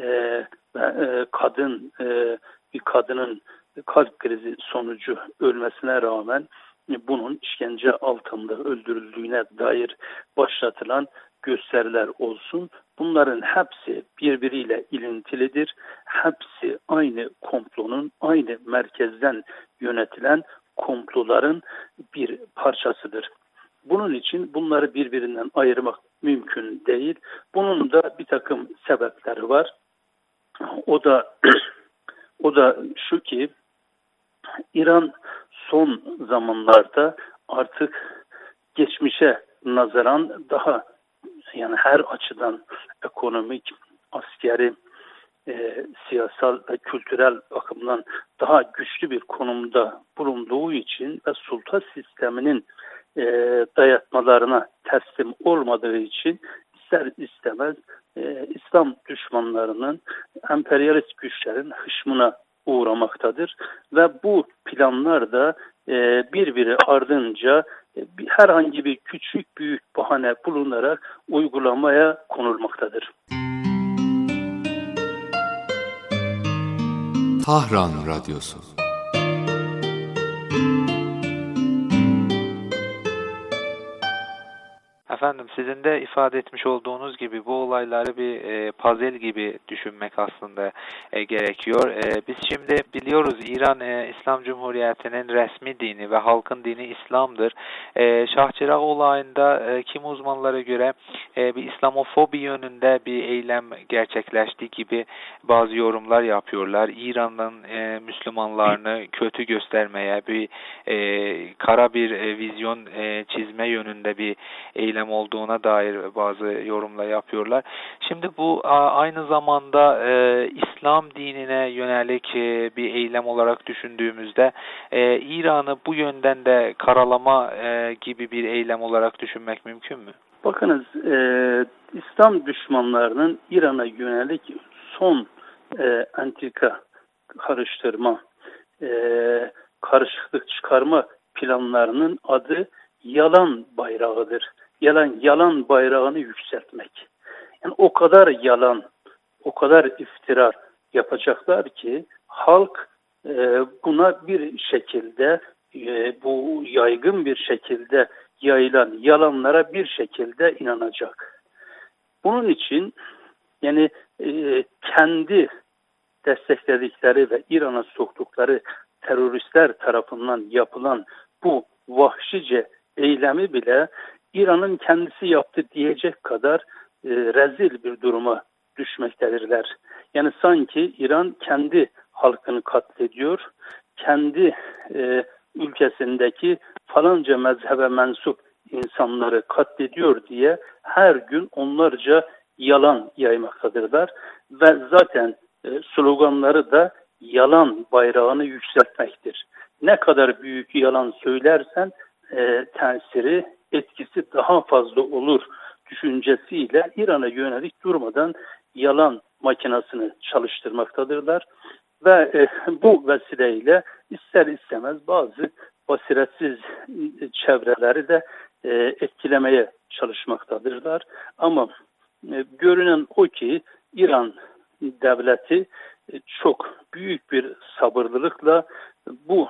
bir kadının kalp krizi sonucu ölmesine rağmen bunun işkence altında öldürüldüğüne dair başlatılan gösteriler olsun. Bunların hepsi birbiriyle ilintilidir. Hepsi aynı komplonun, aynı merkezden yönetilen komploların bir parçasıdır. Bunun için bunları birbirinden ayırmak mümkün değil. Bunun da bir takım sebepleri var. O da şu ki, İran son zamanlarda artık geçmişe nazaran daha, yani her açıdan ekonomik, askeri, siyasal ve kültürel bakımdan daha güçlü bir konumda bulunduğu için ve sultan sisteminin dayatmalarına teslim olmadığı için ister istemez İslam düşmanlarının, emperyalist güçlerin hışmına uğramaktadır. Ve bu planlar da birbiri ardınca herhangi bir küçük büyük bahane bulunarak uygulamaya konulmaktadır. Tahran Radyosu. Efendim sizin de ifade etmiş olduğunuz gibi bu olayları bir puzzle gibi düşünmek aslında gerekiyor. Biz şimdi biliyoruz İran İslam Cumhuriyeti'nin resmi dini ve halkın dini İslam'dır. Şahçırak olayında kimi uzmanlara göre bir İslamofobi yönünde bir eylem gerçekleştiği gibi bazı yorumlar yapıyorlar. İran'ın Müslümanlarını kötü göstermeye, bir kara bir vizyon çizme yönünde bir eylem olduğuna dair bazı yorumlar yapıyorlar. Şimdi bu aynı zamanda İslam dinine yönelik bir eylem olarak düşündüğümüzde İran'ı bu yönden de karalama gibi bir eylem olarak düşünmek mümkün mü? Bakınız, İslam düşmanlarının İran'a yönelik son entrika karıştırma, karışıklık çıkarma planlarının adı yalan bayrağıdır. Yalan bayrağını yükseltmek. Yani o kadar yalan, o kadar iftira yapacaklar ki halk buna bir şekilde, bu yaygın bir şekilde yayılan yalanlara bir şekilde inanacak. Bunun için yani kendi destekledikleri ve İran'a soktukları teröristler tarafından yapılan bu vahşice eylemi bile İran'ın kendisi yaptı diyecek kadar rezil bir duruma düşmektedirler. Yani sanki İran kendi halkını katlediyor, kendi ülkesindeki falanca mezhebe mensup insanları katlediyor diye her gün onlarca yalan yaymaktadırlar. Ve zaten sloganları da yalan bayrağını yükseltmektir. Ne kadar büyük yalan söylersen tesiri, etkisi daha fazla olur düşüncesiyle İran'a yönelik durmadan yalan makinasını çalıştırmaktadırlar. Ve bu vesileyle ister istemez bazı basiretsiz çevreleri de etkilemeye çalışmaktadırlar. Ama görünen o ki İran devleti çok büyük bir sabırlılıkla bu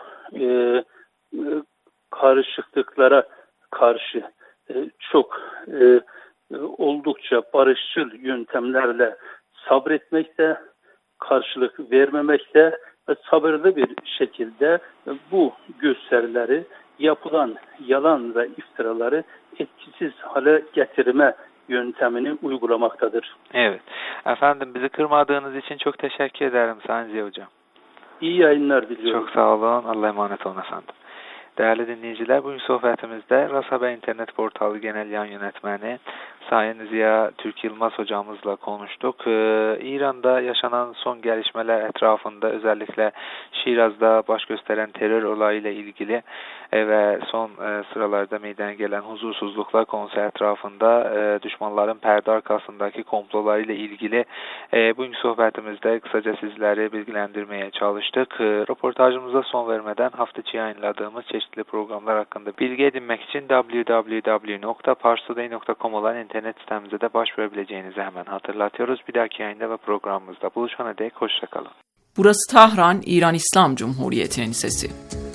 karışıklıklara karşı çok oldukça barışçıl yöntemlerle sabretmekte, karşılık vermemekte ve sabırlı bir şekilde bu gösterileri, yapılan yalan ve iftiraları etkisiz hale getirme yöntemini uygulamaktadır. Evet. Efendim bizi kırmadığınız için çok teşekkür ederim Sayın Ziya Hocam. İyi yayınlar diliyorum. Çok sağ olun. Allah'a emanet olun efendim. Değerli dinleyiciler, bugün sohbetimizde Ras Haber İnternet Portalı Genel Yan Yönetmeni Sayın Ziya Türk Yılmaz hocamızla konuştuk. İran'da yaşanan son gelişmeler etrafında özellikle Şiraz'da baş gösteren terör olayıyla ilgili ve son sıralarda meydana gelen huzursuzluklar konusu etrafında düşmanların perde arkasındaki komplolarıyla ilgili bugün sohbetimizde kısaca sizleri bilgilendirmeye çalıştık. Röportajımıza son vermeden hafta içi yayınladığımız çeşitli programlar hakkında bilgi edinmek için www.parstoday.com olan internet sitemize de başvurabileceğinizi hemen hatırlatıyoruz. Bir dahaki yayında ve programımızda buluşana dek hoşçakalın. Burası Tahran, İran İslam Cumhuriyeti'nin sesi.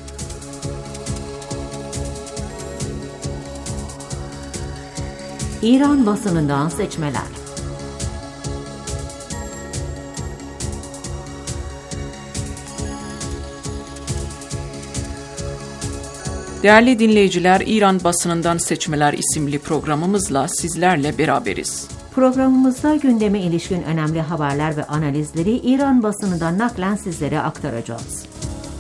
İran basınından seçmeler. Değerli dinleyiciler, İran basınından seçmeler isimli programımızla sizlerle beraberiz. Programımızda gündeme ilişkin önemli haberler ve analizleri İran basınından naklen sizlere aktaracağız.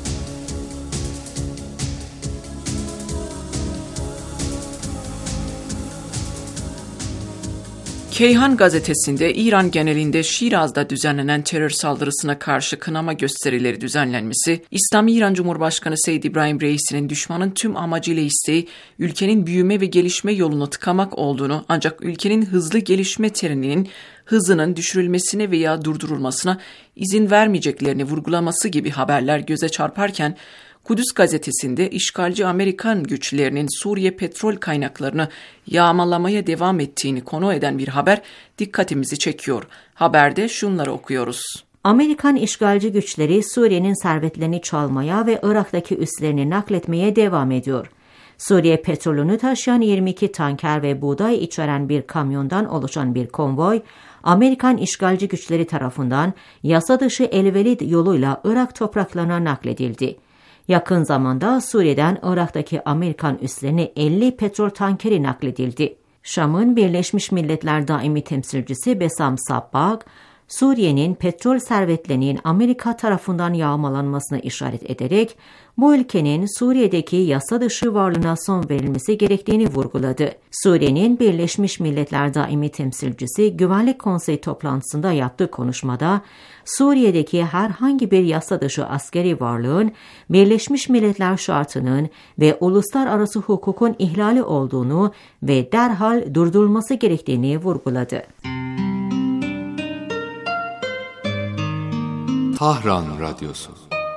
Keyhan gazetesinde İran genelinde Şiraz'da düzenlenen terör saldırısına karşı kınama gösterileri düzenlenmesi, İslami İran Cumhurbaşkanı Seyyid İbrahim Reisi'nin düşmanın tüm amacıyla isteği ülkenin büyüme ve gelişme yolunu tıkamak olduğunu, ancak ülkenin hızlı gelişme treninin hızının düşürülmesine veya durdurulmasına izin vermeyeceklerini vurgulaması gibi haberler göze çarparken, Kudüs gazetesinde işgalci Amerikan güçlerinin Suriye petrol kaynaklarını yağmalamaya devam ettiğini konu eden bir haber dikkatimizi çekiyor. Haberde şunları okuyoruz. Amerikan işgalci güçleri Suriye'nin servetlerini çalmaya ve Irak'taki üslerini nakletmeye devam ediyor. Suriye petrolünü taşıyan 22 tanker ve buğday içeren bir kamyondan oluşan bir konvoy, Amerikan işgalci güçleri tarafından yasa dışı El-Velid yoluyla Irak topraklarına nakledildi. Yakın zamanda Suriye'den Irak'taki Amerikan üslerine 50 petrol tankeri nakledildi. Şam'ın Birleşmiş Milletler Daimi Temsilcisi Besam Sabbag, Suriye'nin petrol servetlerinin Amerika tarafından yağmalanmasına işaret ederek, bu ülkenin Suriye'deki yasa dışı varlığına son verilmesi gerektiğini vurguladı. Suriye'nin Birleşmiş Milletler Daimi Temsilcisi Güvenlik Konseyi toplantısında yaptığı konuşmada, Suriye'deki herhangi bir yasa dışı askeri varlığın Birleşmiş Milletler şartının ve uluslararası hukukun ihlali olduğunu ve derhal durdurulması gerektiğini vurguladı. Tahran Radyosu.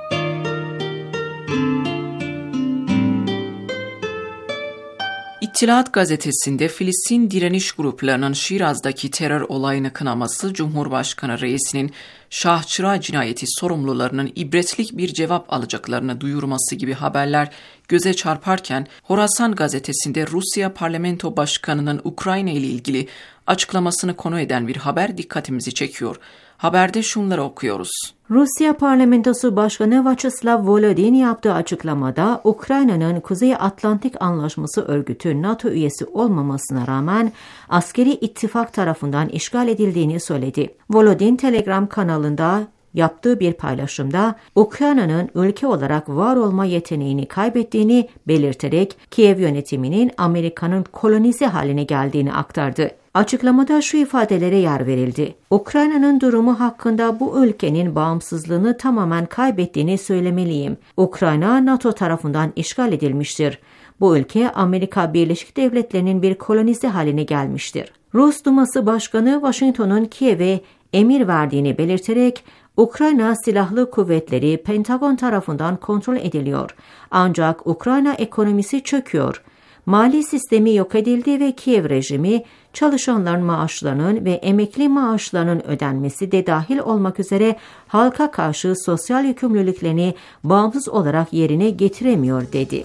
İttilaat gazetesinde Filistin direniş gruplarının Şiraz'daki terör olayını kınaması, Cumhurbaşkanı reisinin Şah Çırağı cinayeti sorumlularının ibretlik bir cevap alacaklarını duyurması gibi haberler göze çarparken, Horasan gazetesinde Rusya Parlamento Başkanı'nın Ukrayna ile ilgili açıklamasını konu eden bir haber dikkatimizi çekiyor. Haberde şunları okuyoruz. Rusya Parlamentosu Başkanı Vyacheslav Volodin yaptığı açıklamada Ukrayna'nın Kuzey Atlantik Anlaşması Örgütü NATO üyesi olmamasına rağmen askeri ittifak tarafından işgal edildiğini söyledi. Volodin Telegram kanalında yaptığı bir paylaşımda Ukrayna'nın ülke olarak var olma yeteneğini kaybettiğini belirterek Kiev yönetiminin Amerika'nın kolonisi haline geldiğini aktardı. Açıklamada şu ifadelere yer verildi. Ukrayna'nın durumu hakkında bu ülkenin bağımsızlığını tamamen kaybettiğini söylemeliyim. Ukrayna NATO tarafından işgal edilmiştir. Bu ülke Amerika Birleşik Devletleri'nin bir kolonisi haline gelmiştir. Rus Duması Başkanı Washington'un Kiev'e emir verdiğini belirterek Ukrayna Silahlı Kuvvetleri Pentagon tarafından kontrol ediliyor. Ancak Ukrayna ekonomisi çöküyor. Mali sistemi yok edildi ve Kiev rejimi çalışanların maaşlarının ve emekli maaşlarının ödenmesi de dahil olmak üzere halka karşı sosyal yükümlülüklerini bağımsız olarak yerine getiremiyor dedi.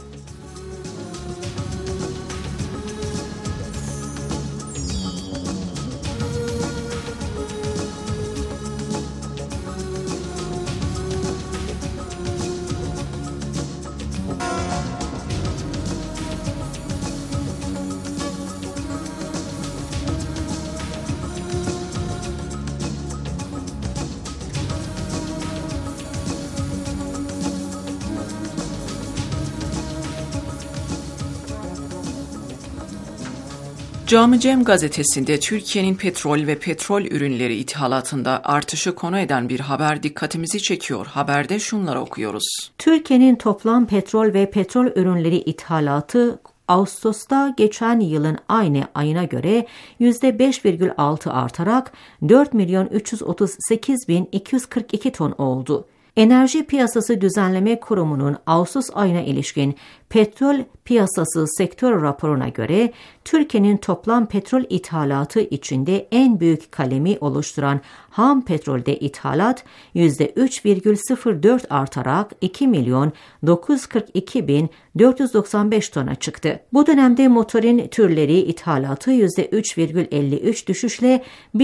Cami Cem gazetesinde Türkiye'nin petrol ve petrol ürünleri ithalatında artışı konu eden bir haber dikkatimizi çekiyor. Haberde şunları okuyoruz. Türkiye'nin toplam petrol ve petrol ürünleri ithalatı Ağustos'ta geçen yılın aynı ayına göre %5,6 artarak 4.338.242 ton oldu. Enerji Piyasası Düzenleme Kurumu'nun Ağustos ayına ilişkin petrol piyasası sektör raporuna göre Türkiye'nin toplam petrol ithalatı içinde en büyük kalemi oluşturan ham petrolde ithalat %3,04 artarak 2.942.495 tona çıktı. Bu dönemde motorin türleri ithalatı %3,53 düşüşle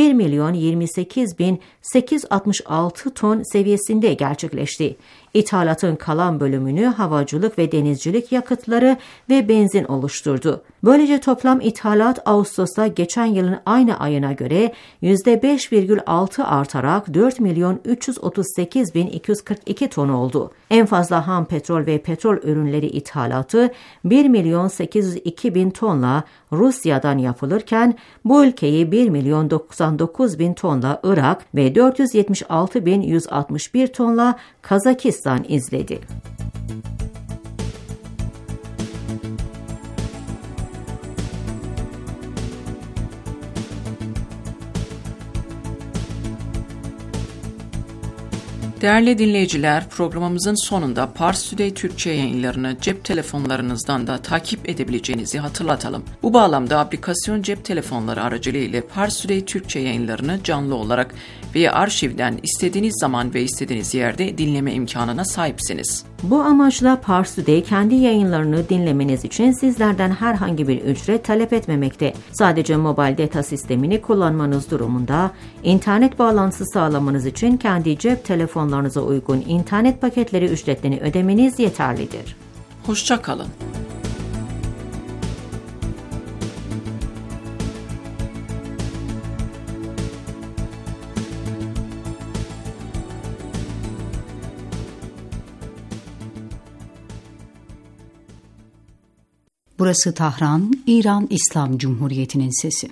1.028.866 ton seviyesinde gerçekleşti. İthalatın kalan bölümünü havacılık ve denizcilik yakıtları ve benzin oluşturdu. Böylece toplam ithalat Ağustos'ta geçen yılın aynı ayına göre %5,6 artarak 4.338.242 ton oldu. En fazla ham petrol ve petrol ürünleri ithalatı 1.802.000 tonla Rusya'dan yapılırken bu ülkeyi 1.099.000 tonla Irak ve 476.161 tonla Kazakistan izledi. Değerli dinleyiciler, programımızın sonunda Pars Today Türkçe yayınlarını cep telefonlarınızdan da takip edebileceğinizi hatırlatalım. Bu bağlamda aplikasyon cep telefonları aracılığıyla Pars Today Türkçe yayınlarını canlı olarak veya arşivden istediğiniz zaman ve istediğiniz yerde dinleme imkanına sahipsiniz. Bu amaçla Pars Today kendi yayınlarını dinlemeniz için sizlerden herhangi bir ücret talep etmemekte. Sadece mobil data sistemini kullanmanız durumunda internet bağlantısı sağlamanız için kendi cep telefonlarınıza uygun internet paketleri ücretlerini ödemeniz yeterlidir. Hoşça kalın. Burası Tahran, İran İslam Cumhuriyeti'nin sesi.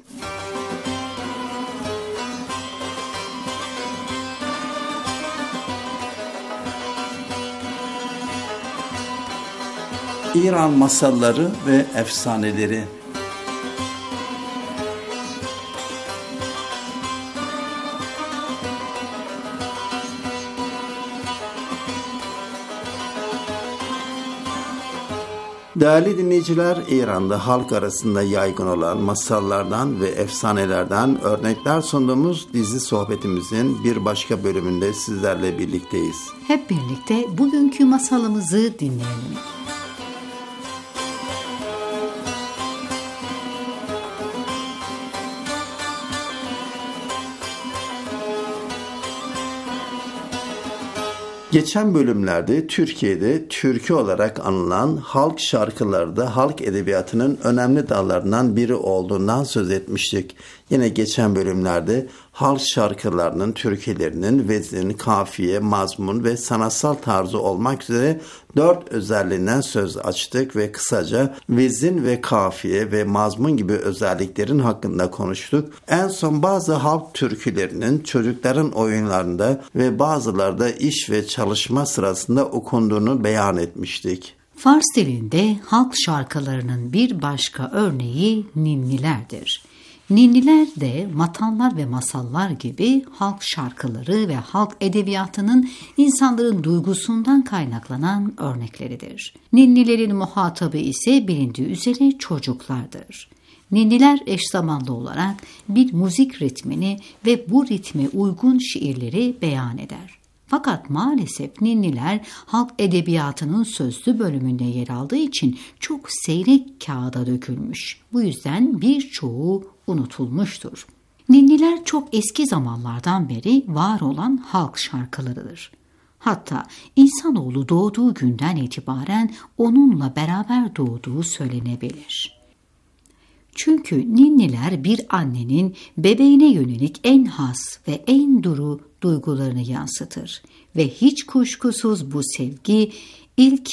İran masalları ve efsaneleri. Değerli dinleyiciler, İran'da halk arasında yaygın olan masallardan ve efsanelerden örnekler sunduğumuz dizi sohbetimizin bir başka bölümünde sizlerle birlikteyiz. Hep birlikte bugünkü masalımızı dinleyelim. Geçen bölümlerde Türkiye'de türkü olarak anılan halk şarkıları da halk edebiyatının önemli dallarından biri olduğundan söz etmiştik. Yine geçen bölümlerde halk şarkılarının, türkülerinin vezin, kafiye, mazmun ve sanatsal tarzı olmak üzere 4 özelliğinden söz açtık ve kısaca vezin ve kafiye ve mazmun gibi özelliklerin hakkında konuştuk. En son bazı halk türkülerinin çocukların oyunlarında ve bazıları da iş ve çalışma sırasında okunduğunu beyan etmiştik. Fars dilinde halk şarkılarının bir başka örneği ninnilerdir. Ninniler de matallar ve masallar gibi halk şarkıları ve halk edebiyatının insanların duygusundan kaynaklanan örnekleridir. Ninnilerin muhatabı ise bilindiği üzere çocuklardır. Ninniler eş zamanlı olarak bir müzik ritmini ve bu ritme uygun şiirleri beyan eder. Fakat maalesef ninniler halk edebiyatının sözlü bölümünde yer aldığı için çok seyrek kağıda dökülmüş. Bu yüzden birçoğu unutulmuştur. Ninniler çok eski zamanlardan beri var olan halk şarkılarıdır. Hatta insanoğlu doğduğu günden itibaren onunla beraber doğduğu söylenebilir. Çünkü ninniler bir annenin bebeğine yönelik en has ve en duru duygularını yansıtır ve hiç kuşkusuz bu sevgi ilk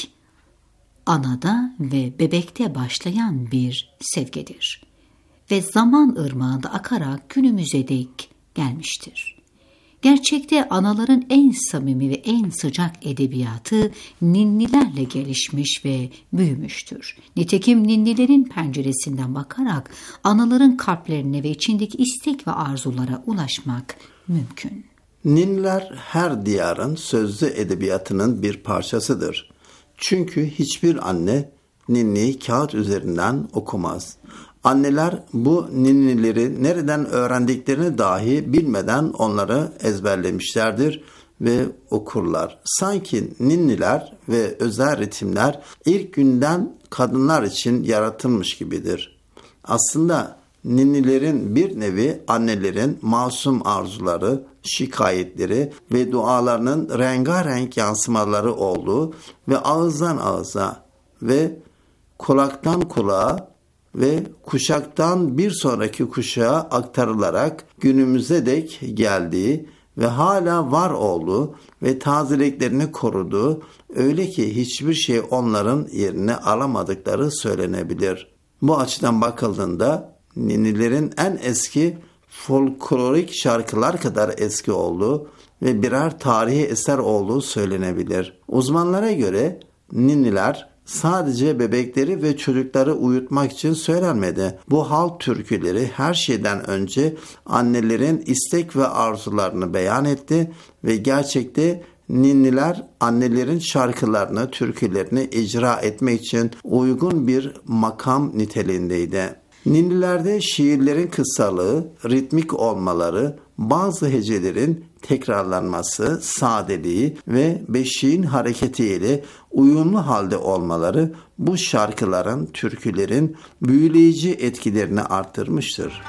anada ve bebekte başlayan bir sevgidir ve zaman ırmağında akarak günümüze dek gelmiştir. Gerçekte anaların en samimi ve en sıcak edebiyatı ninnilerle gelişmiş ve büyümüştür. Nitekim ninnilerin penceresinden bakarak anaların kalplerine ve içindeki istek ve arzulara ulaşmak mümkün. Ninniler her diyarın sözlü edebiyatının bir parçasıdır. Çünkü hiçbir anne ninniyi kağıt üzerinden okumaz. Anneler bu ninnileri nereden öğrendiklerini dahi bilmeden onları ezberlemişlerdir ve okurlar. Sanki ninniler ve özel ritimler ilk günden kadınlar için yaratılmış gibidir. Aslında ninnilerin bir nevi annelerin masum arzuları, şikayetleri ve dualarının rengarenk yansımaları olduğu ve ağızdan ağıza ve kulaktan kulağa ve kuşaktan bir sonraki kuşağa aktarılarak günümüze dek geldiği ve hala var olduğu ve tazeliklerini koruduğu, öyle ki hiçbir şey onların yerini alamadıkları söylenebilir. Bu açıdan bakıldığında ninnilerin en eski folklorik şarkılar kadar eski olduğu ve birer tarihi eser olduğu söylenebilir. Uzmanlara göre ninniler sadece bebekleri ve çocukları uyutmak için söylenmedi. Bu halk türküleri her şeyden önce annelerin istek ve arzularını beyan etti ve gerçekte ninniler annelerin şarkılarını, türkülerini icra etmek için uygun bir makam niteliğindeydi. Ninnilerde şiirlerin kısalığı, ritmik olmaları, bazı hecelerin tekrarlanması, sadeliği ve beşiğin hareketiyle uyumlu halde olmaları bu şarkıların, türkülerin büyüleyici etkilerini arttırmıştır.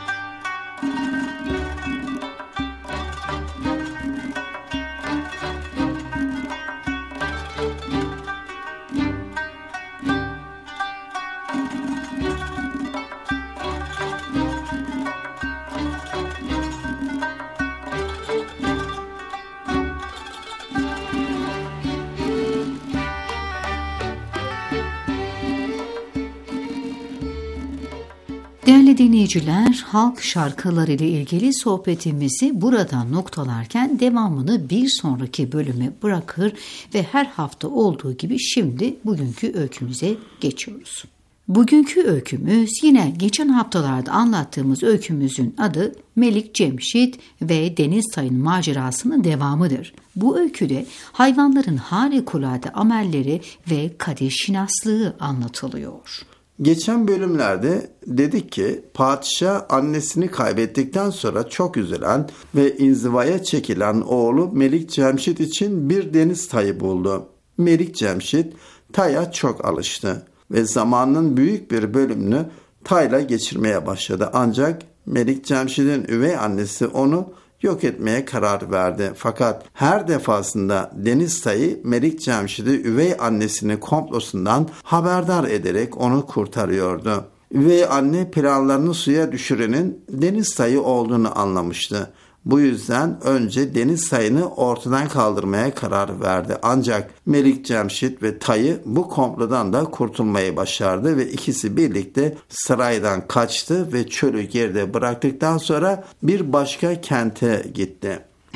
Değerli dinleyiciler, halk şarkıları ile ilgili sohbetimizi buradan noktalarken devamını bir sonraki bölüme bırakır ve her hafta olduğu gibi şimdi bugünkü öykümüze geçiyoruz. Bugünkü öykümüz yine geçen haftalarda anlattığımız öykümüzün adı Melik Cemşit ve Deniz Tay'ın macerasının devamıdır. Bu öyküde hayvanların harikulade amelleri ve kaderşinaslığı anlatılıyor. Geçen bölümlerde dedik ki padişah annesini kaybettikten sonra çok üzülen ve inzivaya çekilen oğlu Melik Cemşit için bir deniz tayı buldu. Melik Cemşit taya çok alıştı ve zamanının büyük bir bölümünü tayla geçirmeye başladı. Ancak Melik Cemşit'in üvey annesi onu yok etmeye karar verdi. Fakat her defasında deniz tayı Melik Cemşit'i üvey annesinin komplosundan haberdar ederek onu kurtarıyordu. Üvey anne planlarını suya düşürenin deniz tayı olduğunu anlamıştı. Bu yüzden önce deniz tayını ortadan kaldırmaya karar verdi. Ancak Melik Cemşit ve tayı bu komplodan da kurtulmayı başardı ve ikisi birlikte saraydan kaçtı ve çölü geride bıraktıktan sonra bir başka kente gitti.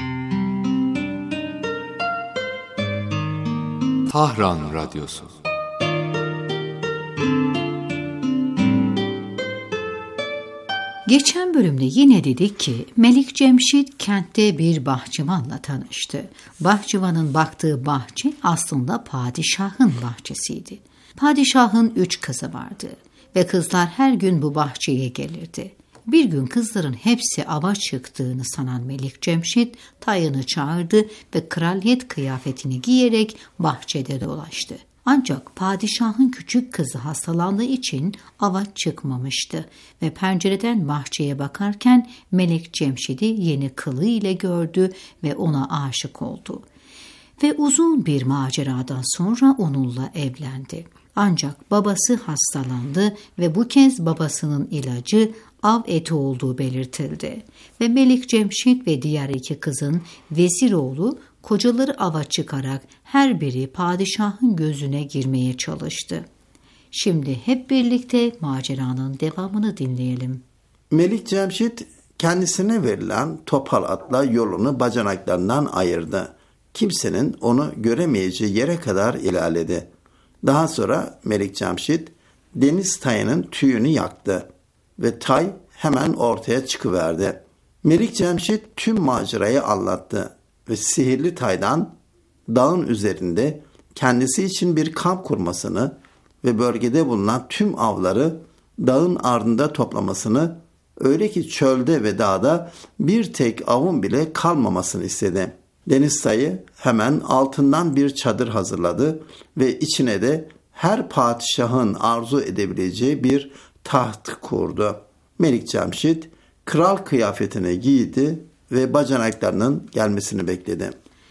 Tahran Radyosu. Geçen bölümde yine dedik ki Melik Cemşit kentte bir bahçıvanla tanıştı. Bahçıvanın baktığı bahçe aslında padişahın bahçesiydi. Padişahın 3 kızı vardı ve kızlar her gün bu bahçeye gelirdi. Bir gün kızların hepsi ava çıktığını sanan Melik Cemşit tayını çağırdı ve kraliyet kıyafetini giyerek bahçede dolaştı. Ancak padişahın küçük kızı hastalandığı için ava çıkmamıştı ve pencereden bahçeye bakarken Melik Cemşit'i yeni kılığıyla gördü ve ona aşık oldu. Ve uzun bir maceradan sonra onunla evlendi. Ancak babası hastalandı ve bu kez babasının ilacı av eti olduğu belirtildi. Ve Melik Cemşit ve diğer 2 kızın veziroğlu kocaları ava çıkarak her biri padişahın gözüne girmeye çalıştı. Şimdi hep birlikte maceranın devamını dinleyelim. Melik Cemşit kendisine verilen topal atla yolunu bacanaklarından ayırdı. Kimsenin onu göremeyeceği yere kadar ilerledi. Daha sonra Melik Cemşit deniz tayının tüyünü yaktı ve tay hemen ortaya çıkıverdi. Melik Cemşit tüm macerayı anlattı ve sihirli taydan dağın üzerinde kendisi için bir kamp kurmasını ve bölgede bulunan tüm avları dağın ardında toplamasını, öyle ki çölde ve dağda bir tek avın bile kalmamasını istedi. Deniz tayı hemen altından bir çadır hazırladı ve içine de her padişahın arzu edebileceği bir taht kurdu. Melik Cemşit kral kıyafetini giydi ve bacanaklarının gelmesini bekledi.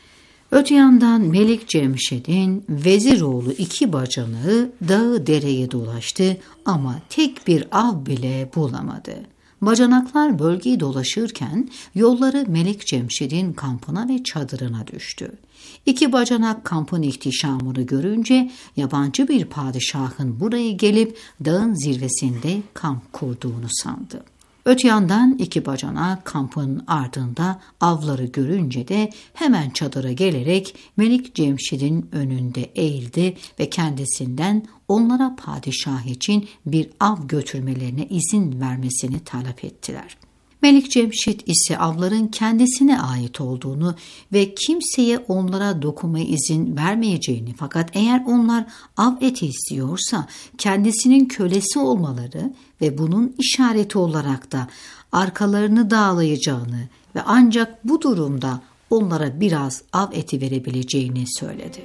Öte yandan Melik Cemşit'in veziroğlu 2 bacanağı dağı dereyi dolaştı ama tek bir av bile bulamadı. Bacanaklar bölgeyi dolaşırken yolları Melik Cemşit'in kampına ve çadırına düştü. 2 bacanak kampın ihtişamını görünce yabancı bir padişahın buraya gelip dağın zirvesinde kamp kurduğunu sandı. Öte yandan 2 bacanak kampın ardında avları görünce de hemen çadıra gelerek Melik Cemşit'in önünde eğildi ve kendisinden onlara padişah için bir av götürmelerine izin vermesini talep ettiler. Melik Cemşit ise avların kendisine ait olduğunu ve kimseye onlara dokunmaya izin vermeyeceğini, fakat eğer onlar av eti istiyorsa kendisinin kölesi olmaları ve bunun işareti olarak da arkalarını dağlayacağını ve ancak bu durumda onlara biraz av eti verebileceğini söyledi.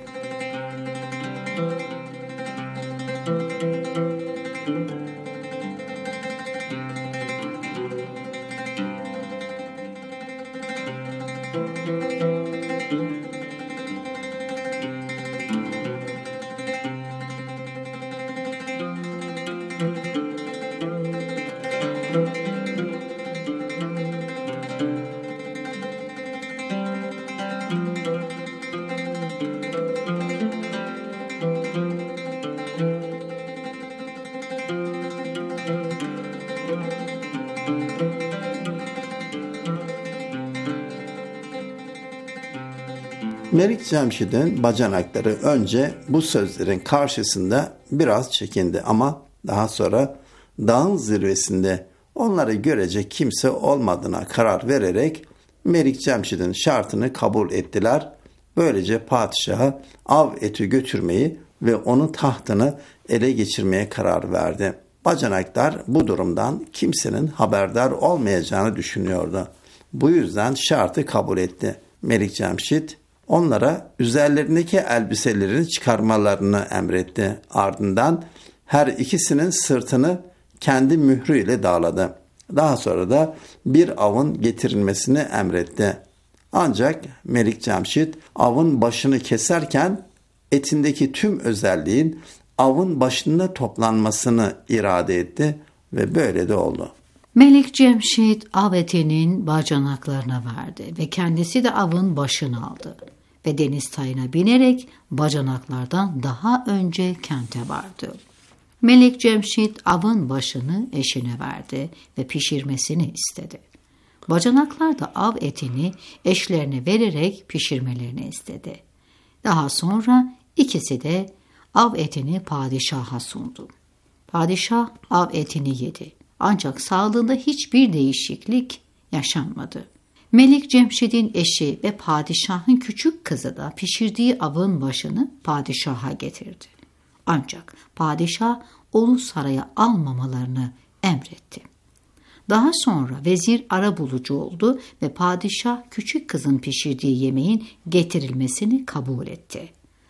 Melik Cemşit'in bacanakları önce bu sözlerin karşısında biraz çekindi ama daha sonra dağın zirvesinde onları görecek kimse olmadığına karar vererek Melik Cemşit'in şartını kabul ettiler. Böylece padişaha av eti götürmeyi ve onun tahtını ele geçirmeye karar verdi. Bacanaklar bu durumdan kimsenin haberdar olmayacağını düşünüyordu. Bu yüzden şartı kabul etti. Melik Cemşit onlara üzerlerindeki elbiselerini çıkarmalarını emretti. Ardından her ikisinin sırtını kendi mührüyle dağladı. Daha sonra da bir avın getirilmesini emretti. Ancak Melik Cemşit avın başını keserken etindeki tüm özelliğin avın başında toplanmasını irade etti ve böyle de oldu. Melik Cemşit av etinin bacanaklarına verdi ve kendisi de avın başını aldı ve deniz tayına binerek bacanaklardan daha önce kente vardı. Melik Cemşit avın başını eşine verdi ve pişirmesini istedi. Bacanaklar da av etini eşlerine vererek pişirmelerini istedi. Daha sonra ikisi de av etini padişaha sundu. Padişah av etini yedi. Ancak sağlığında hiçbir değişiklik yaşanmadı. Melik Cemşit'in eşi ve padişahın küçük kızı da pişirdiği avın başını padişaha getirdi. Ancak padişah onu saraya almamalarını emretti. Daha sonra vezir arabulucu oldu ve padişah küçük kızın pişirdiği yemeğin getirilmesini kabul etti.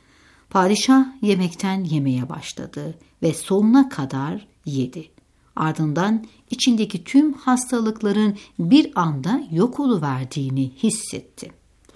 Padişah yemekten yemeye başladı ve sonuna kadar yedi. Ardından içindeki tüm hastalıkların bir anda yok oluverdiğini hissetti.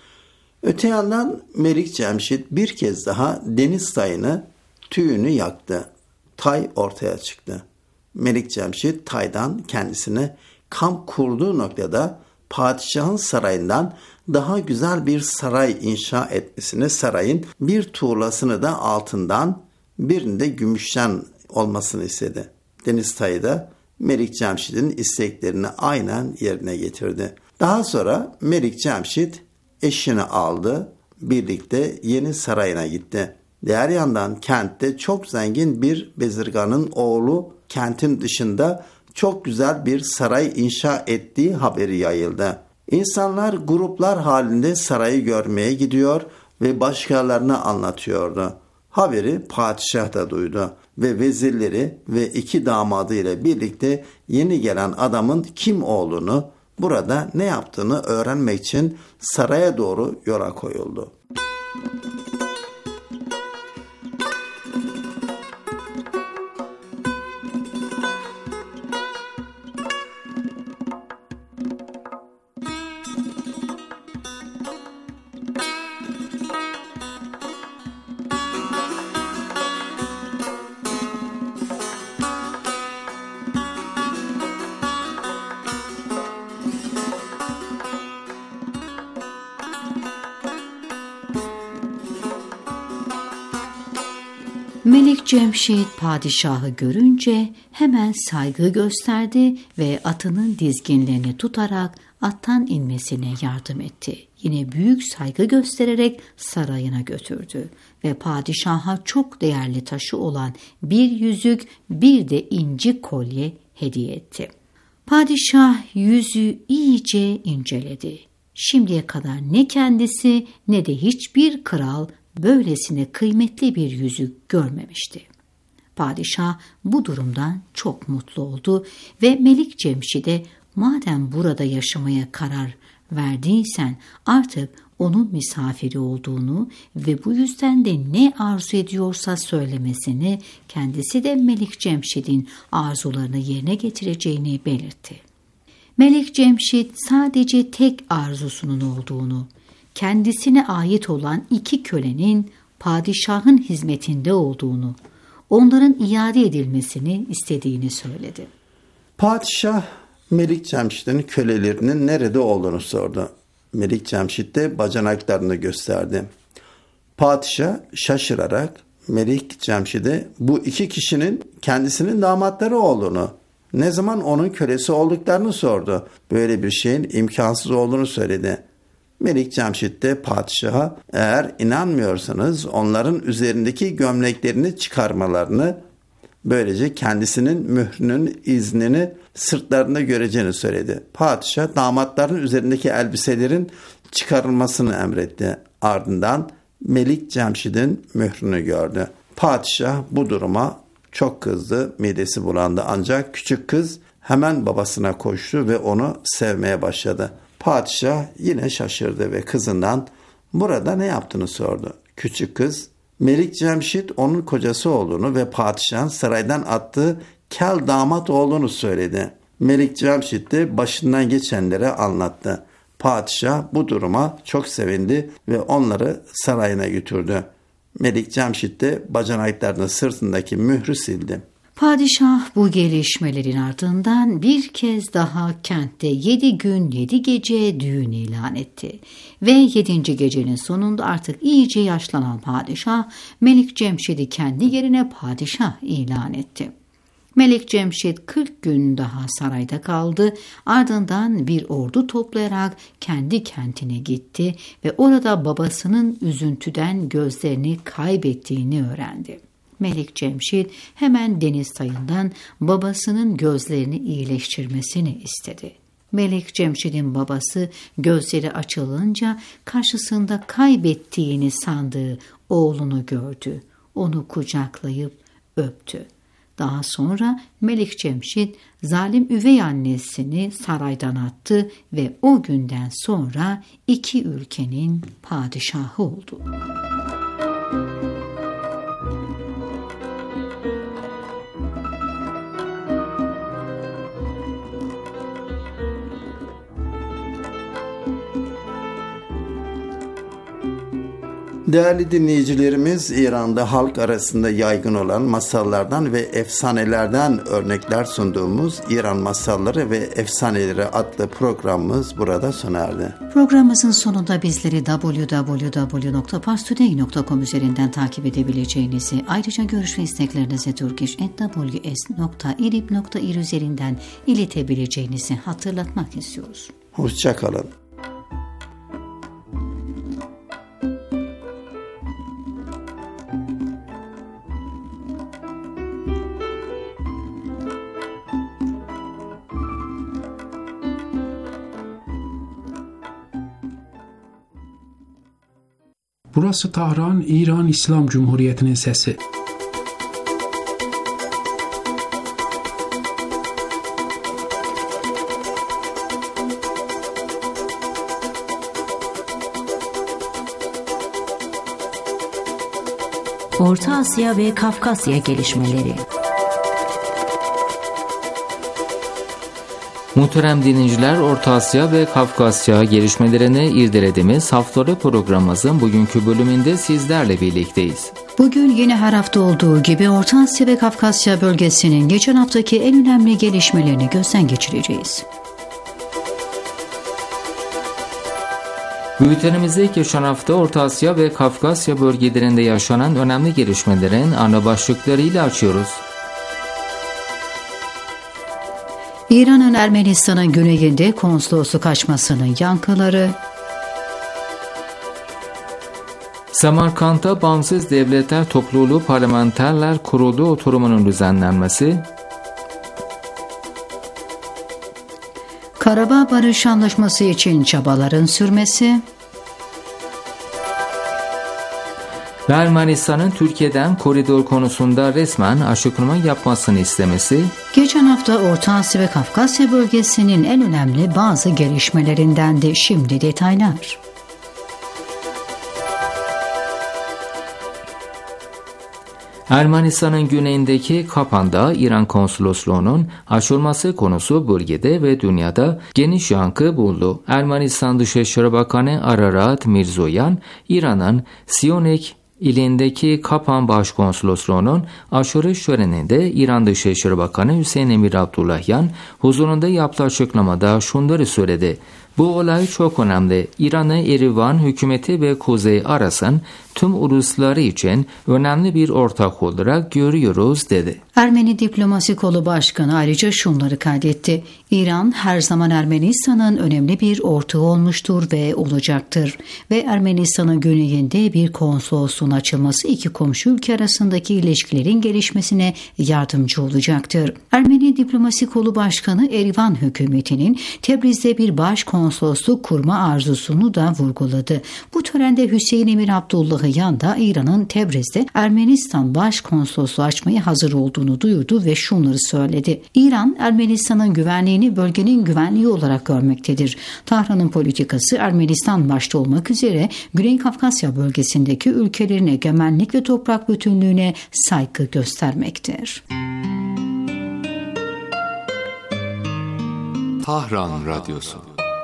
Öte yandan Melik Cemşit bir kez daha deniz tayını tüyünü yaktı. Tay ortaya çıktı. Melik Cemşit taydan kendisine kamp kurduğu noktada padişahın sarayından daha güzel bir saray inşa etmesini, sarayın bir tuğlasını da altından, birini de gümüşten olmasını istedi. Deniz tayı da Melik Cemşit'in isteklerini aynen yerine getirdi. Daha sonra Melik Cemşit eşini aldı, birlikte yeni sarayına gitti. Diğer yandan kentte çok zengin bir bezirganın oğlu kentin dışında çok güzel bir saray inşa ettiği haberi yayıldı. İnsanlar gruplar halinde sarayı görmeye gidiyor ve başkalarına anlatıyordu. Haberi padişah da duydu ve vezirleri ve 2 damadı ile birlikte yeni gelen adamın kim olduğunu, burada ne yaptığını öğrenmek için saraya doğru yola koyuldu. Melik Cemşit padişahı görünce hemen saygı gösterdi ve atının dizginlerini tutarak attan inmesine yardım etti. Yine büyük saygı göstererek sarayına götürdü ve padişaha çok değerli taşı olan bir yüzük, bir de inci kolye hediye etti. Padişah yüzü iyice inceledi. Şimdiye kadar ne kendisi ne de hiçbir kral böylesine kıymetli bir yüzük görmemişti. Padişah bu durumdan çok mutlu oldu ve Melik Cemşid'e madem burada yaşamaya karar verdiysen artık onun misafiri olduğunu ve bu yüzden de ne arzu ediyorsa söylemesini, kendisi de Melik Cemşid'in arzularını yerine getireceğini belirtti. Melik Cemşid sadece tek arzusunun olduğunu, kendisine ait olan 2 kölenin padişahın hizmetinde olduğunu, onların iade edilmesini istediğini söyledi. Padişah Melik Cemşid'in kölelerinin nerede olduğunu sordu. Melik Cemşid de bacanaklarını gösterdi. Padişah şaşırarak Melik Cemşid'e bu 2 kişinin kendisinin damatları olduğunu, ne zaman onun kölesi olduklarını sordu. Böyle bir şeyin imkansız olduğunu söyledi. Melik Cemşid de padişaha eğer inanmıyorsanız onların üzerindeki gömleklerini çıkarmalarını, böylece kendisinin mührünün iznini sırtlarında göreceğini söyledi. Padişah damatların üzerindeki elbiselerin çıkarılmasını emretti. Ardından Melik Cemşid'in mührünü gördü. Padişah bu duruma çok kızdı, midesi bulandı, ancak küçük kız hemen babasına koştu ve onu sevmeye başladı. Padişah yine şaşırdı ve kızından burada ne yaptığını sordu. Küçük kız Melik Cemşid onun kocası olduğunu ve padişahın saraydan attığı kel damat olduğunu söyledi. Melik Cemşid de başından geçenleri anlattı. Padişah bu duruma çok sevindi ve onları sarayına götürdü. Melik Cemşid de bacanaklarının sırtındaki mührü sildi. Padişah bu gelişmelerin ardından bir kez daha kentte 7 gün 7 gece düğün ilan etti. Ve 7. gecenin sonunda artık iyice yaşlanan padişah Melik Cemşid'i kendi yerine padişah ilan etti. Melik Cemşid 40 gün daha sarayda kaldı, ardından bir ordu toplayarak kendi kentine gitti ve orada babasının üzüntüden gözlerini kaybettiğini öğrendi. Melik Cemşid hemen deniz tayından babasının gözlerini iyileştirmesini istedi. Melik Cemşid'in babası gözleri açılınca karşısında kaybettiğini sandığı oğlunu gördü. Onu kucaklayıp öptü. Daha sonra Melik Cemşid zalim üvey annesini saraydan attı ve o günden sonra 2 ülkenin padişahı oldu. Değerli dinleyicilerimiz, İran'da halk arasında yaygın olan masallardan ve efsanelerden örnekler sunduğumuz İran Masalları ve Efsaneleri adlı programımız burada sona erdi. Programımızın sonunda bizleri www.parstoday.com üzerinden takip edebileceğinizi, ayrıca görüş ve isteklerinizi turkish@ws.irib.ir üzerinden iletebileceğinizi hatırlatmak istiyoruz. Hoşça kalın. Burası Tahran, İran İslam Cumhuriyeti'nin sesi. Orta Asya ve Kafkasya gelişmeleri. Muhterem dinleyiciler, Orta Asya ve Kafkasya gelişmelerini irdelediğimiz haftalık programımızın bugünkü bölümünde sizlerle birlikteyiz. Bugün yine her hafta olduğu gibi Orta Asya ve Kafkasya bölgesinin geçen haftaki en önemli gelişmelerini gözden geçireceğiz. Bültenimizde geçen hafta Orta Asya ve Kafkasya bölgelerinde yaşanan önemli gelişmelerin ana başlıklarıyla açıyoruz. İran'ın Ermenistan'ın güneyinde konsolosu kaçmasının yankıları, Samarkand'da Bağımsız Devletler Topluluğu Parlamenterler Kurulu oturumunun düzenlenmesi, Karabağ Barış Anlaşması için çabaların sürmesi, ve Ermenistan'ın Türkiye'den koridor konusunda resmen açıklama yapmasını istemesi, geçen hafta Orta Asya ve Kafkasya bölgesinin en önemli bazı gelişmelerindendi. Şimdi detaylar. Ermenistan'ın güneyindeki Kapan'da İran konsolosluğunun açılması konusu bölgede ve dünyada geniş yankı buldu. Ermenistan Dışişleri Bakanı Ararat Mirzoyan, İran'ın Siyonik ilindeki Kapan Başkonsolosluğu'nun açılış töreninde İran Dışişleri Bakanı Hüseyin Emir Abdullahyan huzurunda yaptığı açıklamada şunları söyledi. Bu olay çok önemli. İran'ı Erivan hükümeti ve Kuzey arasın tüm ulusları için önemli bir ortak olarak görüyoruz dedi. Ermeni Diplomasi Kolu Başkanı ayrıca şunları kaydetti. İran her zaman Ermenistan'ın önemli bir ortağı olmuştur ve olacaktır. Ve Ermenistan'ın güneyinde bir konsolosluğun açılması iki komşu ülke arasındaki ilişkilerin gelişmesine yardımcı olacaktır. Ermeni Diplomasi Kolu Başkanı Erivan hükümetinin Tebriz'de bir başkonsolosluk kurma arzusunu da vurguladı. Bu törende Hüseyin Emir Abdullahyan da İran'ın Tebriz'de Ermenistan başkonsolosluğu açmaya hazır olduğunu duyurdu ve şunları söyledi. İran, Ermenistan'ın güvenliğini bölgenin güvenliği olarak görmektedir. Tahran'ın politikası Ermenistan başta olmak üzere Güney Kafkasya bölgesindeki ülkelerin egemenlik ve toprak bütünlüğüne saygı göstermektir. Tahran Radyosu.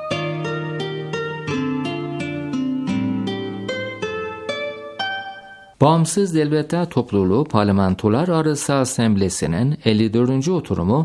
Bağımsız Devletler Topluluğu Parlamentolar Arası Asamblesi'nin 54. oturumu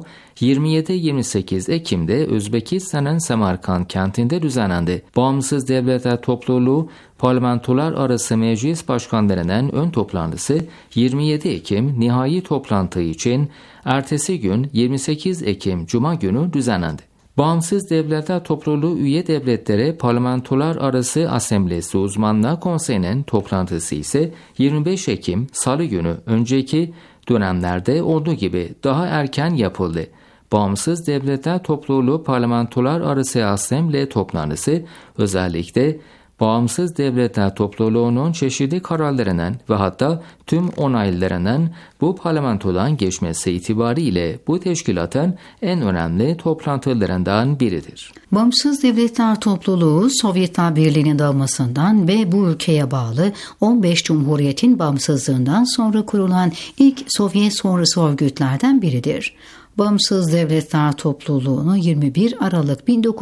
27-28 Ekim'de Özbekistan'ın Semerkand kentinde düzenlendi. Bağımsız Devletler Topluluğu Parlamentolar Arası Meclis Başkanlarının ön toplantısı 27 Ekim nihai toplantı için ertesi gün 28 Ekim Cuma günü düzenlendi. Bağımsız Devletler Topluluğu üye devletlere Parlamentolar Arası Asamblesi Uzmanlar Konseyi'nin toplantısı ise 25 Ekim Salı günü önceki dönemlerde olduğu gibi daha erken yapıldı. Bağımsız Devletler Topluluğu Parlamentolar Arası Asamble toplantısı özellikle Bağımsız Devletler Topluluğu'nun çeşitli kararlarının ve hatta tüm onaylarının bu parlamentodan geçmesi itibariyle bu teşkilatın en önemli toplantılarından biridir. Bağımsız Devletler Topluluğu, Sovyetler Birliği'nin dağılmasından ve bu ülkeye bağlı 15 Cumhuriyet'in bağımsızlığından sonra kurulan ilk Sovyet sonrası örgütlerden biridir. Bağımsız Devletler Topluluğu'nu 21 Aralık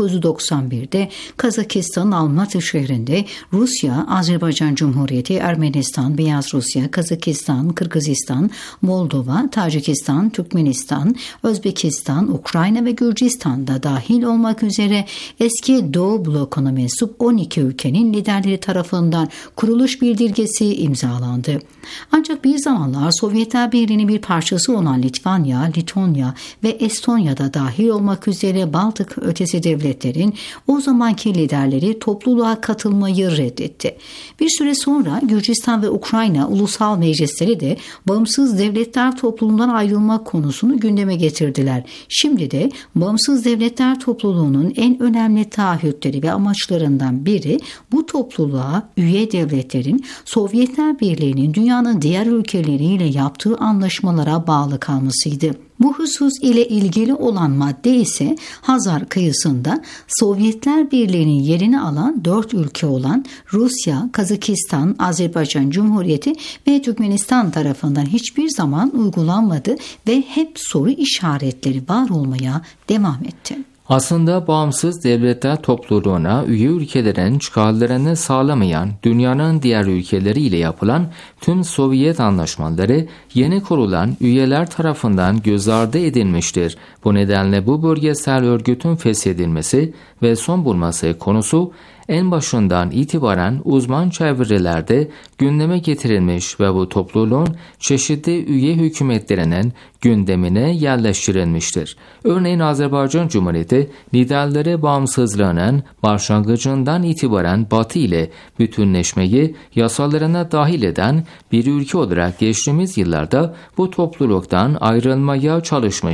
1991'de Kazakistan'ın Almatı şehrinde Rusya, Azerbaycan Cumhuriyeti, Ermenistan, Beyaz Rusya, Kazakistan, Kırgızistan, Moldova, Tacikistan, Türkmenistan, Özbekistan, Ukrayna ve Gürcistan'da dahil olmak üzere eski Doğu blokuna mensup 12 ülkenin liderleri tarafından kuruluş bildirgesi imzalandı. Ancak bir zamanlar Sovyetler Birliği'nin bir parçası olan Litvanya, Litonya ve Estonya'da dahil olmak üzere Baltık ötesi devletlerin o zamanki liderleri topluluğa katılmayı reddetti. Bir süre sonra Gürcistan ve Ukrayna ulusal meclisleri de Bağımsız Devletler Topluluğundan ayrılma konusunu gündeme getirdiler. Şimdi de Bağımsız Devletler Topluluğu'nun en önemli taahhütleri ve amaçlarından biri bu topluluğa üye devletlerin Sovyetler Birliği'nin dünyanın diğer ülkeleriyle yaptığı anlaşmalara bağlı kalmasıydı. Bu husus ile ilgili olan madde ise Hazar kıyısında Sovyetler Birliği'nin yerini alan 4 ülke olan Rusya, Kazakistan, Azerbaycan Cumhuriyeti ve Türkmenistan tarafından hiçbir zaman uygulanmadı ve hep soru işaretleri var olmaya devam etti. Aslında Bağımsız Devletler Topluluğu'na üye ülkelerin çıkarlarını sağlamayan dünyanın diğer ülkeleriyle yapılan tüm Sovyet anlaşmaları yeni kurulan üyeler tarafından göz ardı edilmiştir. Bu nedenle bu bölgesel örgütün feshedilmesi ve son bulması konusu en başından itibaren uzman çevrelerde gündeme getirilmiş ve bu topluluğun çeşitli üye hükümetlerinin gündemine yerleştirilmiştir. Örneğin Azerbaycan Cumhuriyeti liderleri bağımsızlığının başlangıcından itibaren Batı ile bütünleşmeyi yasalarına dahil eden bir ülke olarak geçtiğimiz yıllarda bu topluluktan ayrılmaya çalışmıştır.